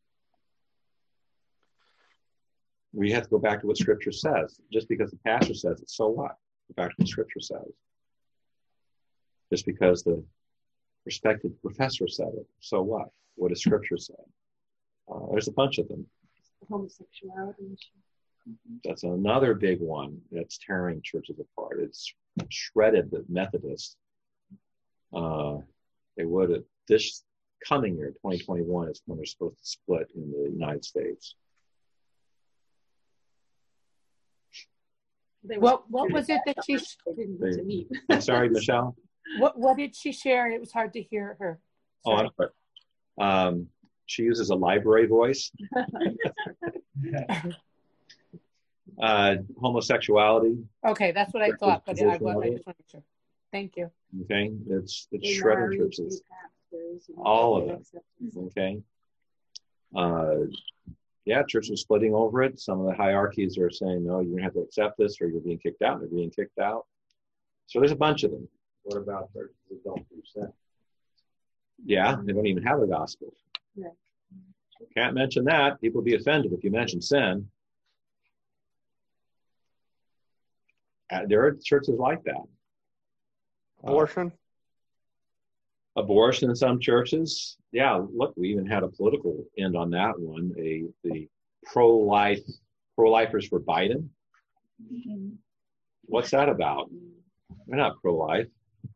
We have to go back to what Scripture says. Just because the pastor says it, so what? Go back to what Scripture says. Just because the respected professor said it, so what? What does Scripture say? There's a bunch of them. Homosexuality issue. That's another big one that's tearing churches apart. It's shredded the Methodists. They would have this coming year, 2021, is when they're supposed to split in the United States. What was it that she? I'm sorry, Michelle. What did she share? It was hard to hear her. Sorry. Oh, I'm sorry. She uses a library voice. Homosexuality. Okay, that's what I thought, but I just want to make sure. Thank you. Okay, it's shredding churches. All of them. Okay. Yeah, churches are splitting over it. Some of the hierarchies are saying, no, you're going to have to accept this or you're being kicked out. They're being kicked out. So there's a bunch of them. What about churches that don't do sin? Yeah, they don't even have a gospel. Yeah. Can't mention that. People be offended if you mention sin. There are churches like that. Abortion? Abortion in some churches. Yeah, look, we even had a political end on that one. The pro-lifers for Biden. Mm-hmm. What's that about? They're not pro-life.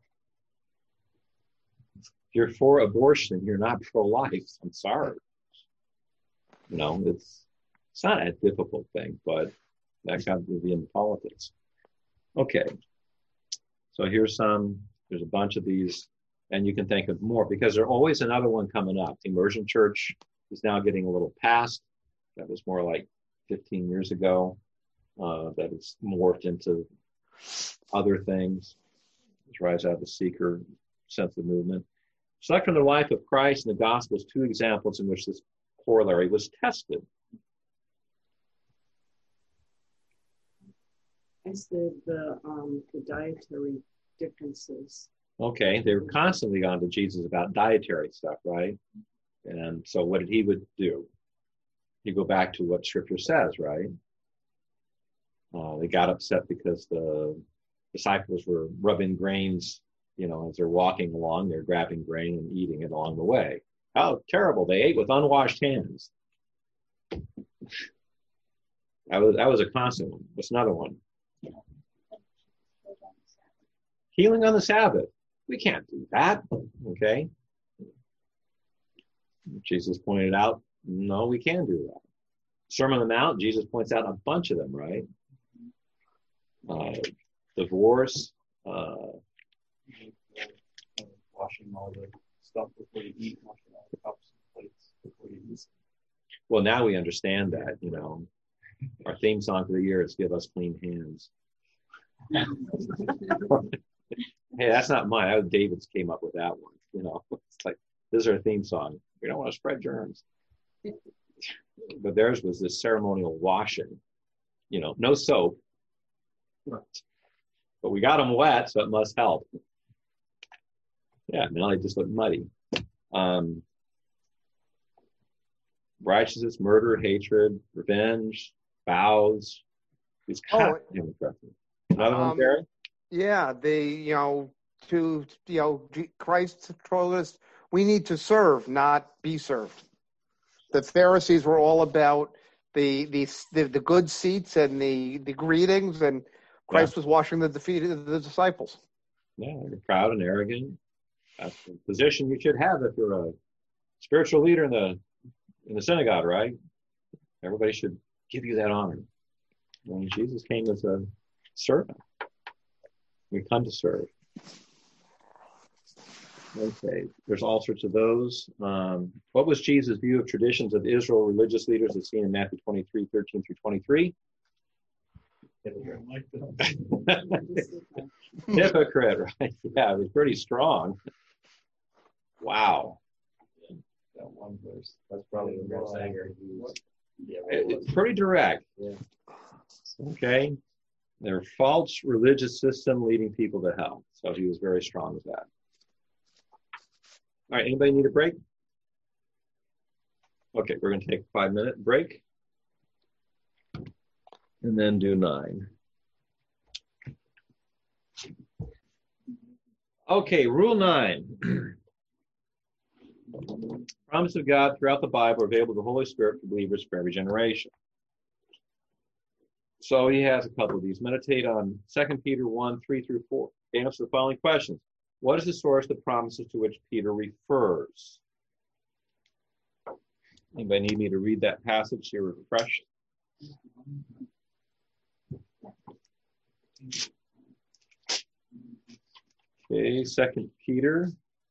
If you're for abortion, you're not pro-life. I'm sorry. You know, it's not a difficult thing, but that's got to be in politics. Okay. So there's a bunch of these, and you can think of more because there's always another one coming up. The Immersion Church is now getting a little past. That was more like 15 years ago. That it's morphed into other things. This rise out of the seeker sense of movement. Select from the life of Christ and the Gospels 2 examples in which this corollary was tested. I said the dietary differences. Okay, they were constantly on to Jesus about dietary stuff, right? And so what did he would do? You go back to what Scripture says, right? They got upset because the disciples were rubbing grains, as they're walking along, they're grabbing grain and eating it along the way. How terrible. They ate with unwashed hands. That was a constant one. What's another one? Healing on the Sabbath. We can't do that, okay? Jesus pointed out, no, we can do that. Sermon on the Mount, Jesus points out a bunch of them, right? Divorce, washing all the stuff before you eat, washing all the cups and plates before you eat. well, now we understand that, Our theme song for the year is Give Us Clean Hands. Hey, that's not mine. That was David's came up with that one. It's like, this is our theme song. We don't want to spread germs. But theirs was this ceremonial washing. No soap. But we got them wet, so it must help. Yeah, now they just look muddy. Righteousness, murder, hatred, revenge, vows. These kind of preference. Another one, Barry? Yeah, Christ told us we need to serve, not be served. The Pharisees were all about the good seats and the greetings, and Christ was washing the feet of the disciples. Yeah, you're proud and arrogant. That's the position you should have if you're a spiritual leader in the synagogue, right? Everybody should give you that honor. When Jesus came as a servant, we come to serve. Okay, there's all sorts of those. What was Jesus' view of traditions of Israel religious leaders as seen in Matthew 23, 13 through 23? Hypocrite, right? Yeah, it was pretty strong. Wow. That one verse. That's probably the most anger. It's pretty direct. Yeah. Okay. They're false religious system leading people to hell. So he was very strong with that. All right, anybody need a break? Okay, we're going to take a 5-minute break. And then do 9. Okay, rule 9. Promise of God throughout the Bible are available to the Holy Spirit for believers for every generation. So he has a couple of these. Meditate on 2 Peter 1, 3 through 4. Answer the following questions. What is the source of the promises to which Peter refers? Anybody need me to read that passage here refresh? Okay, 2 Peter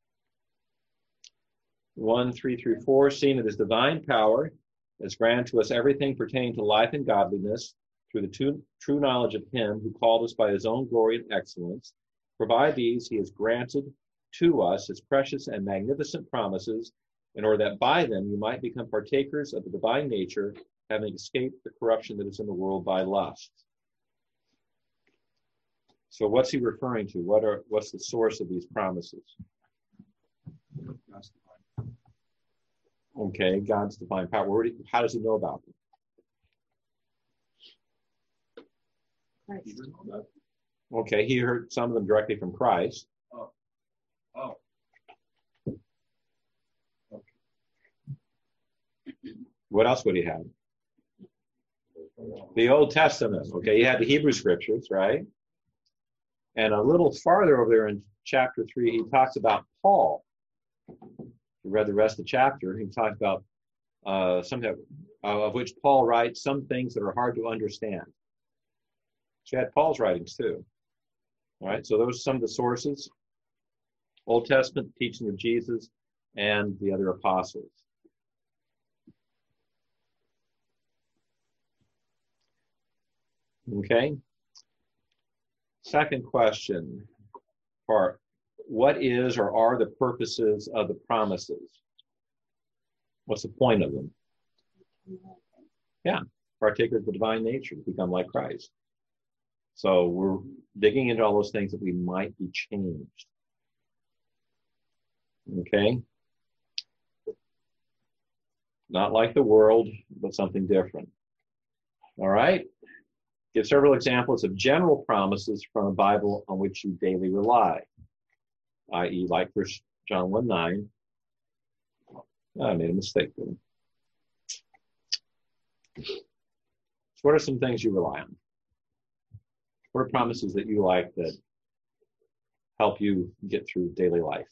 1, 3 through 4. Seeing that his divine power has granted to us everything pertaining to life and godliness through the true knowledge of him who called us by his own glory and excellence. Provide these, he has granted to us his precious and magnificent promises, in order that by them you might become partakers of the divine nature, having escaped the corruption that is in the world by lust. So what's he referring to? What's the source of these promises? Okay, God's divine power. How does he know about them? Christ. Okay, he heard some of them directly from Christ. Oh. What else would he have? The Old Testament. Okay, he had the Hebrew scriptures, right? And a little farther over there in chapter 3, he talks about Paul. If you read the rest of the chapter, he talks about something of which Paul writes some things that are hard to understand. So you had Paul's writings too. All right, so those are some of the sources. Old Testament, teaching of Jesus, and the other apostles. Okay. Second question. part. What is or are the purposes of the promises? What's the point of them? Yeah, partakers of the divine nature, become like Christ. So we're digging into all those things that we might be changed. Okay? Not like the world, but something different. All right? Give several examples of general promises from the Bible on which you daily rely, i.e., like 1 John 1:9. I made a mistake there. So what are some things you rely on? What are promises that you like that help you get through daily life?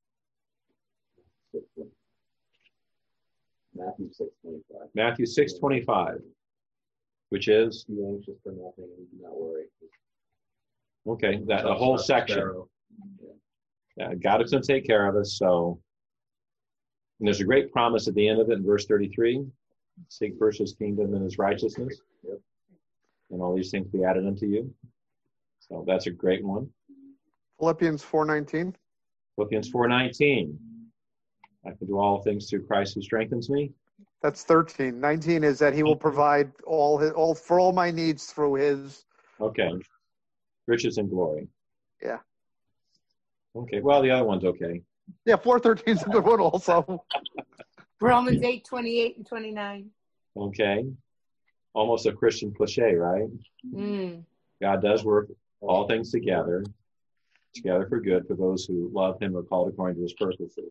Matthew 6:25. Matthew 6:25, which is, Be anxious for nothing and do not worry. okay, that the whole section. Yeah. God is going to take care of us. So, and there's a great promise at the end of it in verse 33. Seek first his kingdom and his righteousness. Yep. And all these things be added unto you. So that's a great one. Philippians 4:19. Philippians 4:19. I can do all things through Christ who strengthens me. That's 13. 19 is that he will provide for all my needs through his. Okay. Riches and glory. Yeah. Okay. Well, the other one's okay. Yeah, 4:13 is a good one also. Romans 8:28 and 29. Okay. Almost a Christian cliche, right? Mm. God does work all things together for good for those who love him or called according to his purposes.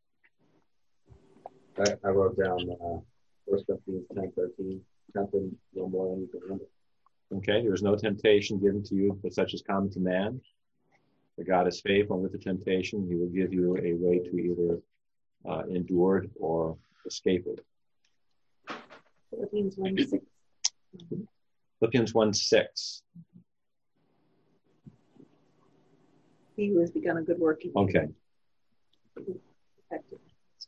I wrote down 1 Corinthians 10:13. Tempted no more than you can handle. Okay, there is no temptation given to you but such as common to man. But God is faithful, and with the temptation, he will give you a way to either endure it or escape it. Philippians 1:6. Philippians 1:6. He who has begun a good work in you. Okay. Effective.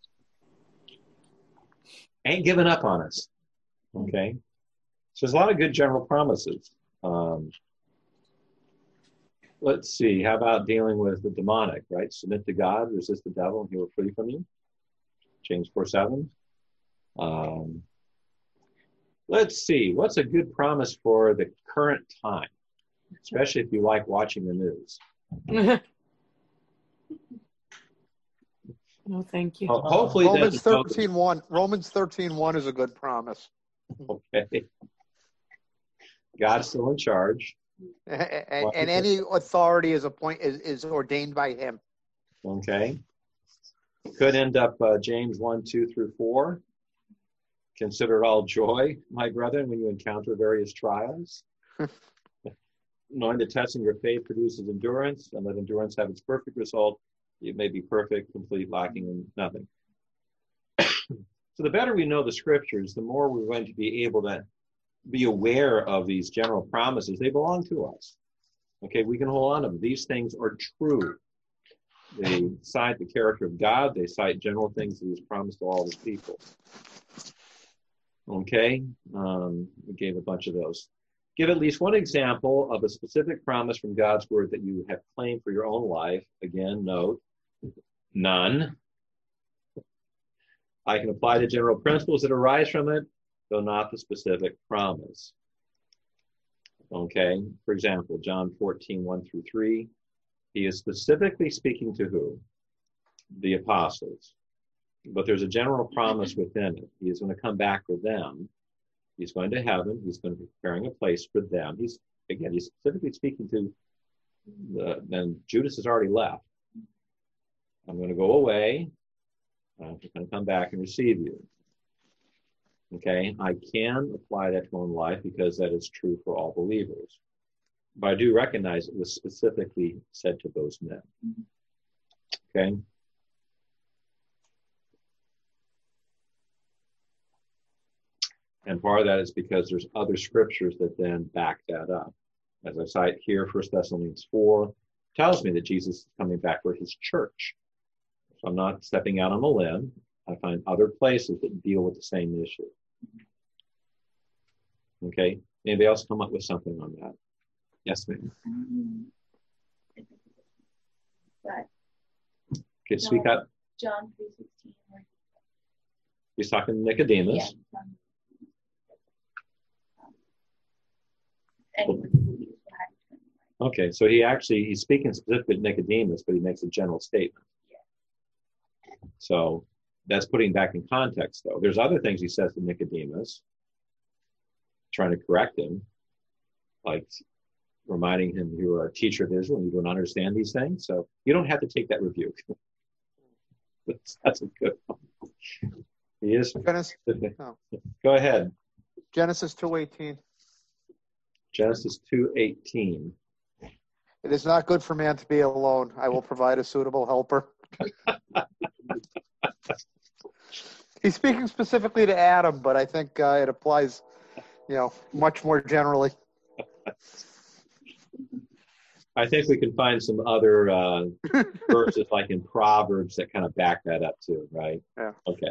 Ain't giving up on us. Okay. So there's a lot of good general promises. Let's see. How about dealing with the demonic, right? Submit to God, resist the devil, and he will flee from you. James 4:7. Let's see. What's a good promise for the current time, especially if you like watching the news? No, thank you. Hopefully, Romans that's 13:1. Romans 13:1 is a good promise. okay. God's still in charge. And any authority is ordained by him. Okay. Could end up James 1:2-4. Consider it all joy, my brethren, when you encounter various trials. Knowing that testing your faith produces endurance, and let endurance have its perfect result. It may be perfect, complete, lacking in nothing. So the better we know the scriptures, the more we're going to be able to be aware of these general promises. They belong to us. Okay, we can hold on to them. These things are true. They cite the character of God. They cite general things that he's promised to all his people. Okay, we gave a bunch of those. Give at least one example of a specific promise from God's word that you have claimed for your own life. Again, note, none. I can apply the general principles that arise from it, though not the specific promise. Okay, for example, John 14:1-3. He is specifically speaking to who? The apostles. But there's a general promise within it. He is going to come back for them. He's going to heaven. He's going to be preparing a place for them. He's specifically speaking to then Judas has already left. I'm going to go away. I'm going to come back and receive you. Okay, I can apply that to my own life because that is true for all believers. But I do recognize it was specifically said to those men. Okay. And part of that is because there's other scriptures that then back that up. As I cite here, 1 Thessalonians 4 tells me that Jesus is coming back for his church. So I'm not stepping out on a limb. I find other places that deal with the same issue. Okay. Anybody else come up with something on that? Yes, ma'am. but Okay, speak up. John 3:16. He's talking to Nicodemus. Yeah, anyone who believes will have eternal life. Okay, so he's speaking specifically to Nicodemus, but he makes a general statement. So that's putting back in context, though. There's other things he says to Nicodemus, trying to correct him, like reminding him you are a teacher of Israel and you don't understand these things. So you don't have to take that rebuke. That's a good one. He is. Genesis, Go ahead. Genesis 2:18. Genesis 2:18. It is not good for man to be alone. I will provide a suitable helper. He's speaking specifically to Adam, but I think it applies, much more generally. I think we can find some other verses like in Proverbs that kind of back that up too, right? Yeah. Okay.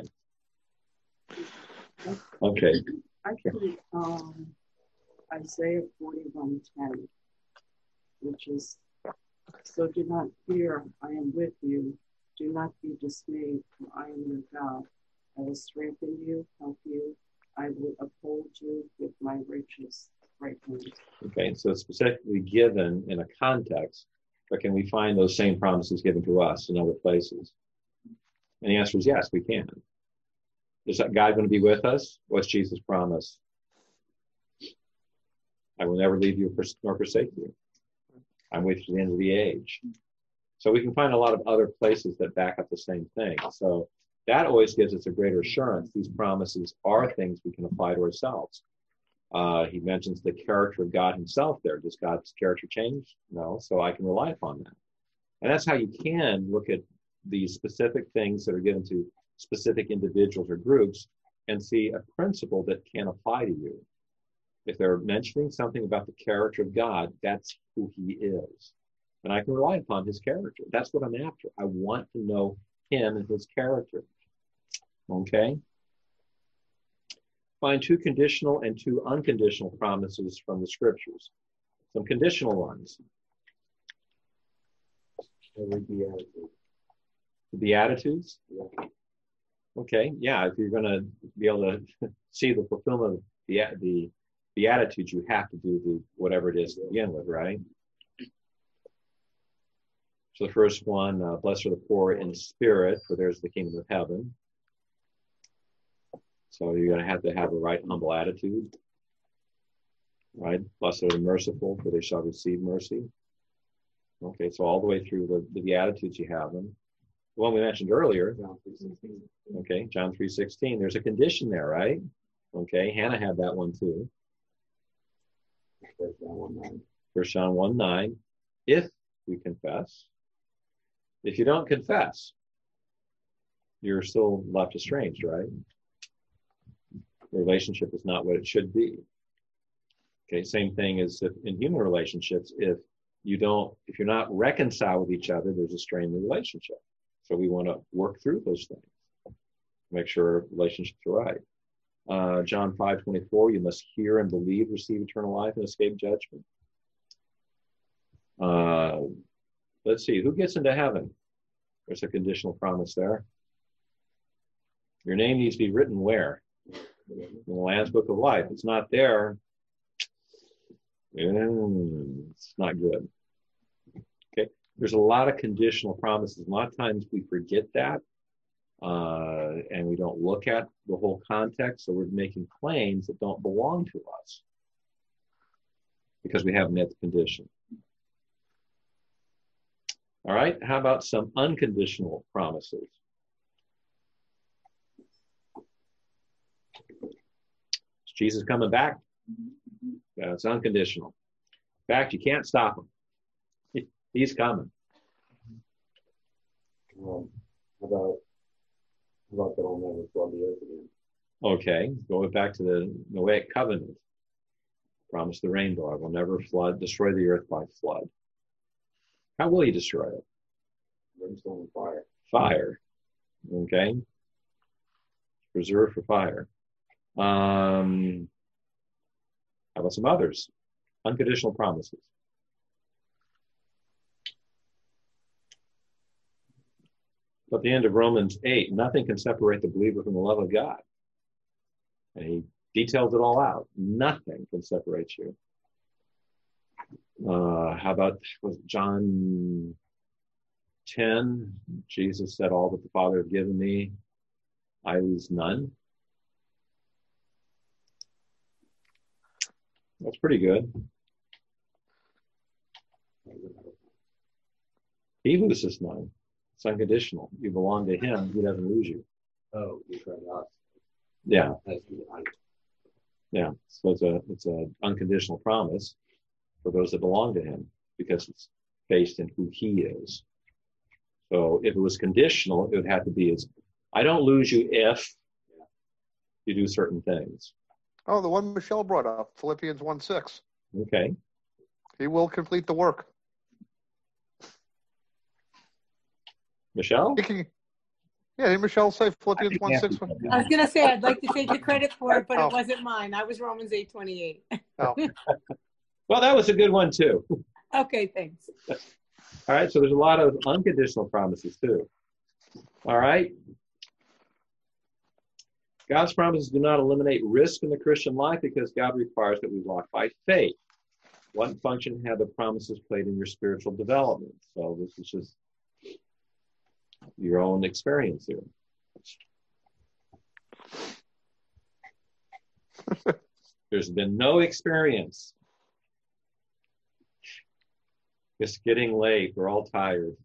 Okay. Actually, Isaiah 41:10, which is, so do not fear, I am with you. Do not be dismayed, for I am your God. I will strengthen you, help you. I will uphold you with my righteous right hand. Okay, so it's specifically given in a context, but can we find those same promises given to us in other places? And the answer is yes, we can. Is that God going to be with us? What's Jesus' promise? I will never leave you nor forsake you. I'm with you to the end of the age. So we can find a lot of other places that back up the same thing. So that always gives us a greater assurance. These promises are things we can apply to ourselves. He mentions the character of God himself there. Does God's character change? No. So I can rely upon that. And that's how you can look at these specific things that are given to specific individuals or groups and see a principle that can apply to you. If they're mentioning something about the character of God, that's who he is. And I can rely upon his character. That's what I'm after. I want to know him and his character. Okay? Find two conditional and two unconditional promises from the scriptures. Some conditional ones. The Beatitudes? Yeah. Okay, yeah, if you're going to be able to see the fulfillment of the Beatitudes, you have to do whatever it is to begin with, right? So the first one, blessed are the poor in spirit, for there's the kingdom of heaven. So you're going to have a right humble attitude, right? Blessed are the merciful, for they shall receive mercy. Okay, so all the way through the Beatitudes you have them. The one we mentioned earlier, okay, John 3:16, there's a condition there, right? Okay, Hannah had that one too. 1 John 1:9, if we confess. If you don't confess, you're still left estranged, right? The relationship is not what it should be. Okay, same thing as if in human relationships, if you're not reconciled with each other, there's a strain in the relationship. So we want to work through those things, make sure relationships are right. John 5:24, you must hear and believe, receive eternal life, and escape judgment. Let's see, who gets into heaven? There's a conditional promise there. Your name needs to be written where? In the Lamb's Book of Life. It's not there. It's not good. Okay, there's a lot of conditional promises. A lot of times we forget that, and we don't look at the whole context, so we're making claims that don't belong to us because we haven't met the condition. All right, how about some unconditional promises? Is Jesus coming back? It's unconditional. In fact, you can't stop him. He's coming. How about that I'll never flood the earth again? Okay, going back to the Noahic covenant. Promise the rainbow, I will never destroy the earth by flood. How will you destroy it? Brimstone and fire. Fire. Okay. Preserved for fire. How about some others? Unconditional promises. But at the end of Romans 8, nothing can separate the believer from the love of God. And he details it all out. Nothing can separate you. How about was John 10? Jesus said, all that the Father had given me, I lose none. That's pretty good. He loses none. It's unconditional. You belong to him. He doesn't lose you. Oh, you tried us. Yeah. That's Yeah. So it's a unconditional promise for those that belong to him because it's based in who he is. So if it was conditional, it would have to be as, I don't lose you if you do certain things. Oh, the one Michelle brought up, Philippians 1:6. Okay. He will complete the work. Michelle? Yeah, did Michelle say Philippians 1:6? I was gonna say I'd like to take the credit for it, but Oh. it wasn't mine. I was Romans 8:28. Oh. Well, that was a good one too. Okay, thanks. All right. So there's a lot of unconditional promises too. All right. God's promises do not eliminate risk in the Christian life because God requires that we walk by faith. What function have the promises played in your spiritual development? So this is just your own experience here. There's been no experience. It's getting late. We're all tired.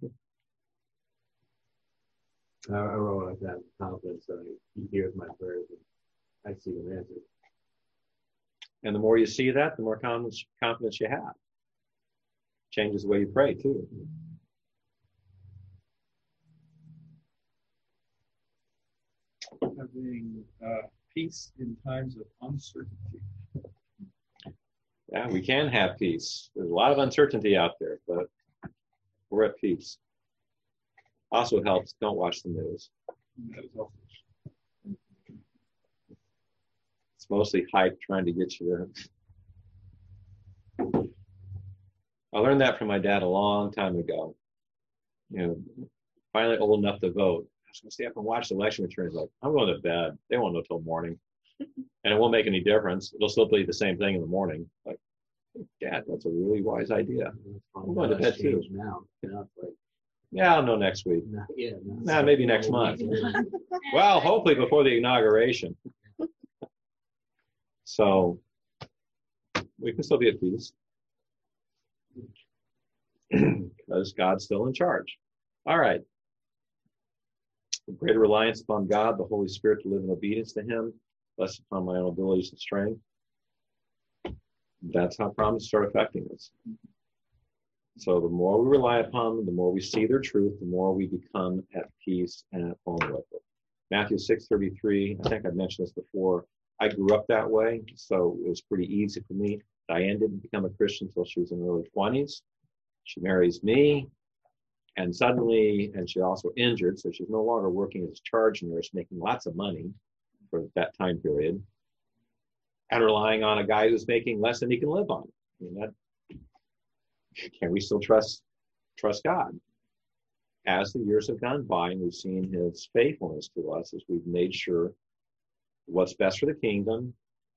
I wrote like that confidence that he hears my prayers and I see them answered. And the more you see that, the more confidence you have. Changes the way you pray too. Having peace in times of uncertainty. Yeah, we can have peace. There's a lot of uncertainty out there, but we're at peace. Also helps, don't watch the news. That is also It's mostly hype trying to get you to. I learned that from my dad a long time ago. You know, finally old enough to vote. I was going to stay up and watch the election returns. Like, I'm going to bed. They won't know till morning. And it won't make any difference. It'll still be the same thing in the morning. Like, Dad, that's a really wise idea. I'm going to bed too. Now, you know, it's like, Yeah, I'll know next week. no, Maybe next month. Well, hopefully before the inauguration. So we can still be at peace because God's still in charge. All right. Greater reliance upon God, the Holy Spirit to live in obedience to him, less upon my own abilities and strength. That's how promises start affecting us. So the more we rely upon them, the more we see their truth, the more we become at peace and at home with it. Matthew 6:33, I think I've mentioned this before. I grew up that way, so it was pretty easy for me. Diane didn't become a Christian until she was in her early 20s. She marries me, and suddenly, and she's also injured, so she's no longer working as a charge nurse, making lots of money for that time period, and relying on a guy who's making less than he can live on. I mean, that, can we still trust God? As the years have gone by and we've seen his faithfulness to us as we've made sure what's best for the kingdom,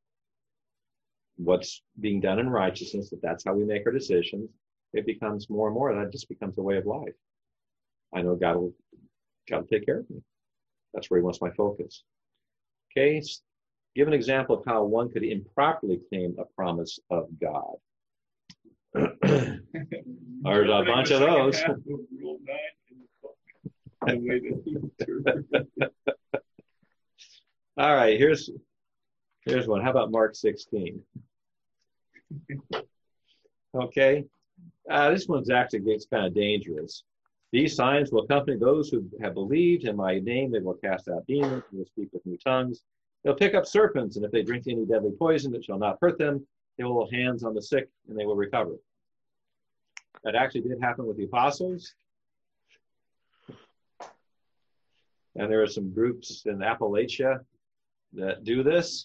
what's being done in righteousness, that's how we make our decisions, it becomes more and more, that just becomes a way of life. I know God will take care of me. That's where he wants my focus. Okay, give an example of how one could improperly claim a promise of God. There's a bunch of those. All right, here's one. How about Mark 16? Okay, this one's actually gets kind of dangerous. These signs will accompany those who have believed in my name. They will cast out demons and will speak with new tongues. They'll pick up serpents, and if they drink any deadly poison, it shall not hurt them. They will lay hands on the sick, and they will recover. That actually did happen with the apostles. And there are some groups in Appalachia that do this.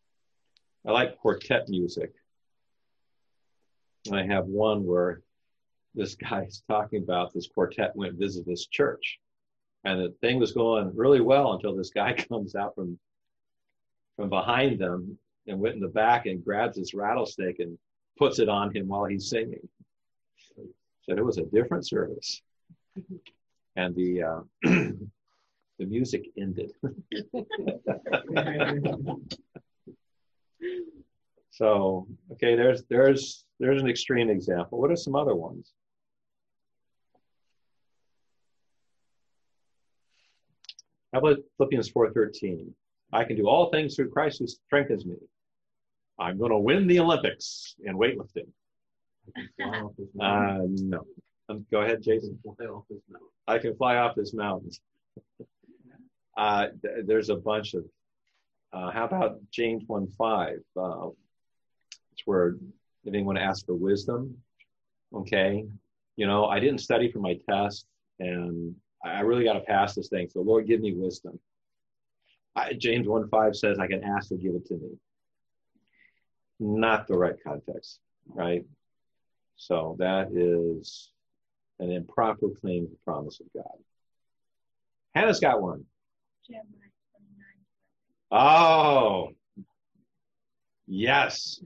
I like quartet music. I have one where this guy's talking about this quartet went visit this church. And the thing was going really well until this guy comes out from behind them and went in the back and grabs this rattlesnake and puts it on him while he's singing. So it was a different service. And the the music ended. So, okay, there's an extreme example. What are some other ones? How about Philippians 4:13? I can do all things through Christ who strengthens me. I'm going to win the Olympics in weightlifting. No. Go ahead, Jason. I can fly off this mountain. There's a bunch of. How about James 1:5? It's where anyone asks for wisdom. Okay, I didn't study for my test, and I really got to pass this thing. So Lord, give me wisdom. James 1:5 says I can ask to give it to me. Not the right context, right? So that is an improper claim to the promise of God. Hannah's got one. Jeremiah 29. Oh, yes.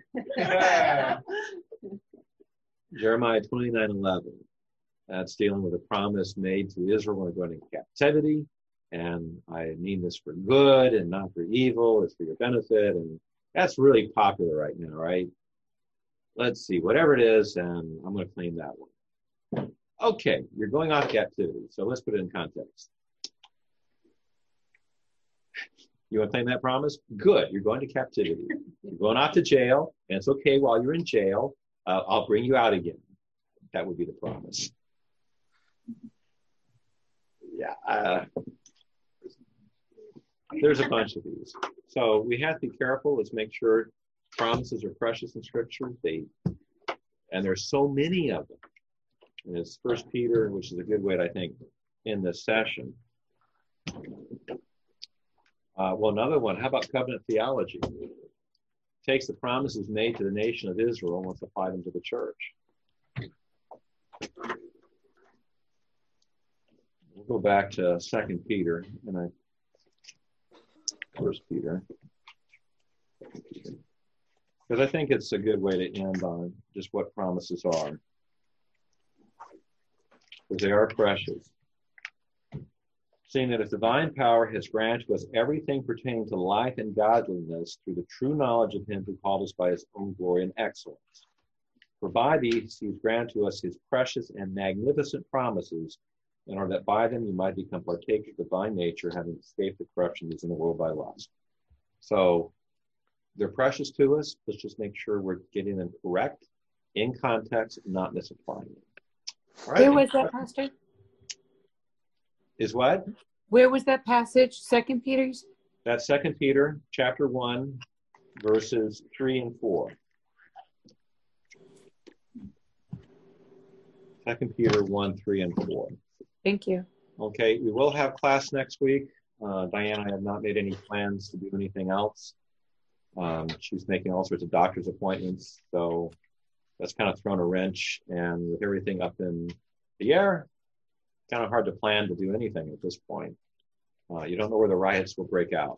Jeremiah 29:11. That's dealing with a promise made to Israel when they're going into captivity. And I mean this for good and not for evil. It's for your benefit. And that's really popular right now, right? Let's see, whatever it is, and I'm going to claim that one. Okay, you're going off captivity. So let's put it in context. You want to claim that promise? Good. You're going to captivity. You're going off to jail, and it's okay while you're in jail. I'll bring you out again. That would be the promise. Yeah. There's a bunch of these. So we have to be careful. Let's make sure promises are precious in Scripture. And there's so many of them. And it's 1 Peter, which is a good way to, I think, end this session. Well, another one, how about covenant theology? Takes the promises made to the nation of Israel and wants to apply them to the church. We'll go back to 2 Peter and 1 Peter. Because I think it's a good way to end on just what promises are. Because they are precious. Seeing that his divine power has granted to us everything pertaining to life and godliness through the true knowledge of him who called us by his own glory and excellence. For by these he has granted to us his precious and magnificent promises, in order that by them you might become partakers of the divine nature, having escaped the corruption that is in the world by lust. So they're precious to us. Let's just make sure we're getting them correct, in context, not misapplying them. All right. Where was that, Pastor? Is what? Where was that passage? 2 Peter's? That's 2 Peter chapter 1, verses 3 and 4. 2 Peter 1, 3 and 4. Thank you. Okay, we will have class next week. Diane, I have not made any plans to do anything else. She's making all sorts of doctor's appointments, so that's kind of thrown a wrench. And with everything up in the air, kind of hard to plan to do anything at this point. You don't know where the riots will break out.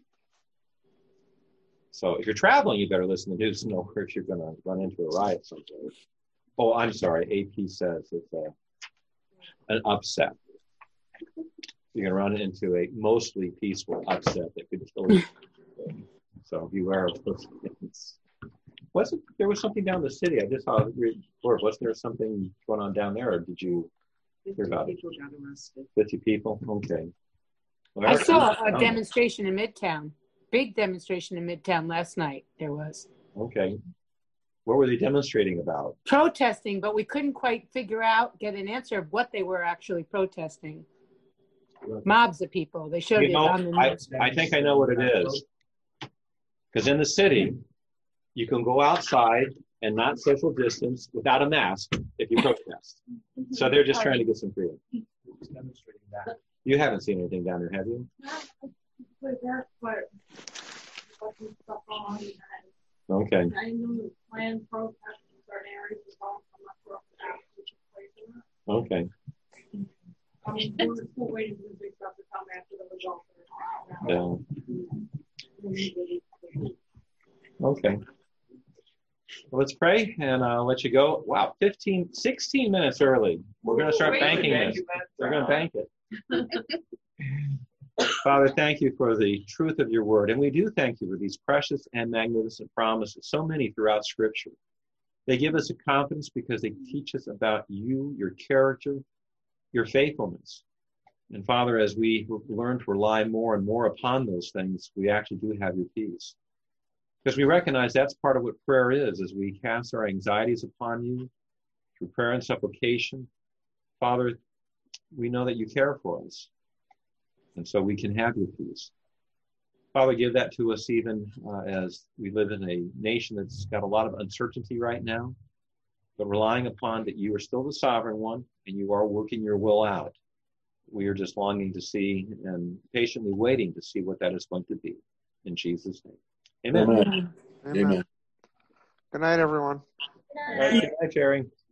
So if you're traveling, you better listen to the news to know if you're going to run into a riot someplace. Oh, I'm sorry. AP says it's an upset. You're going to run into a mostly peaceful upset that could kill you. So beware of those things. There was something down in the city? I just saw a report. Wasn't there something going on down there, or did you hear about it? 50 people got arrested. 50 people? Okay. Well, I saw a demonstration in Midtown. Big demonstration in Midtown last night. There was. Okay. What were they demonstrating about? Protesting, but we couldn't quite get an answer of what they were actually protesting. Mobs of people. They showed it on the news. I think I know what it is. Because in the city, you can go outside and not social distance without a mask if you protest. So they're just trying to get some freedom. You haven't seen anything down there, have you? Okay. I knew planned protests in certain areas was all from up for which is Okay. We're still waiting for the big stuff to come after the results. Yeah. Okay. Well, let's pray, and I'll let you go. Wow, 16 minutes early. We're going to start banking this. We're going to bank it. Father, thank you for the truth of your word. And we do thank you for these precious and magnificent promises, so many throughout Scripture. They give us a confidence because they teach us about you, your character, your faithfulness. And Father, as we learn to rely more and more upon those things, we actually do have your peace. Because we recognize that's part of what prayer is, as we cast our anxieties upon you through prayer and supplication. Father, we know that you care for us. And so we can have your peace. Father, give that to us even as we live in a nation that's got a lot of uncertainty right now, but relying upon that you are still the sovereign one and you are working your will out. We are just longing to see and patiently waiting to see what that is going to be. In Jesus' name. Amen. Amen. Good night, everyone. Good night, Jerry.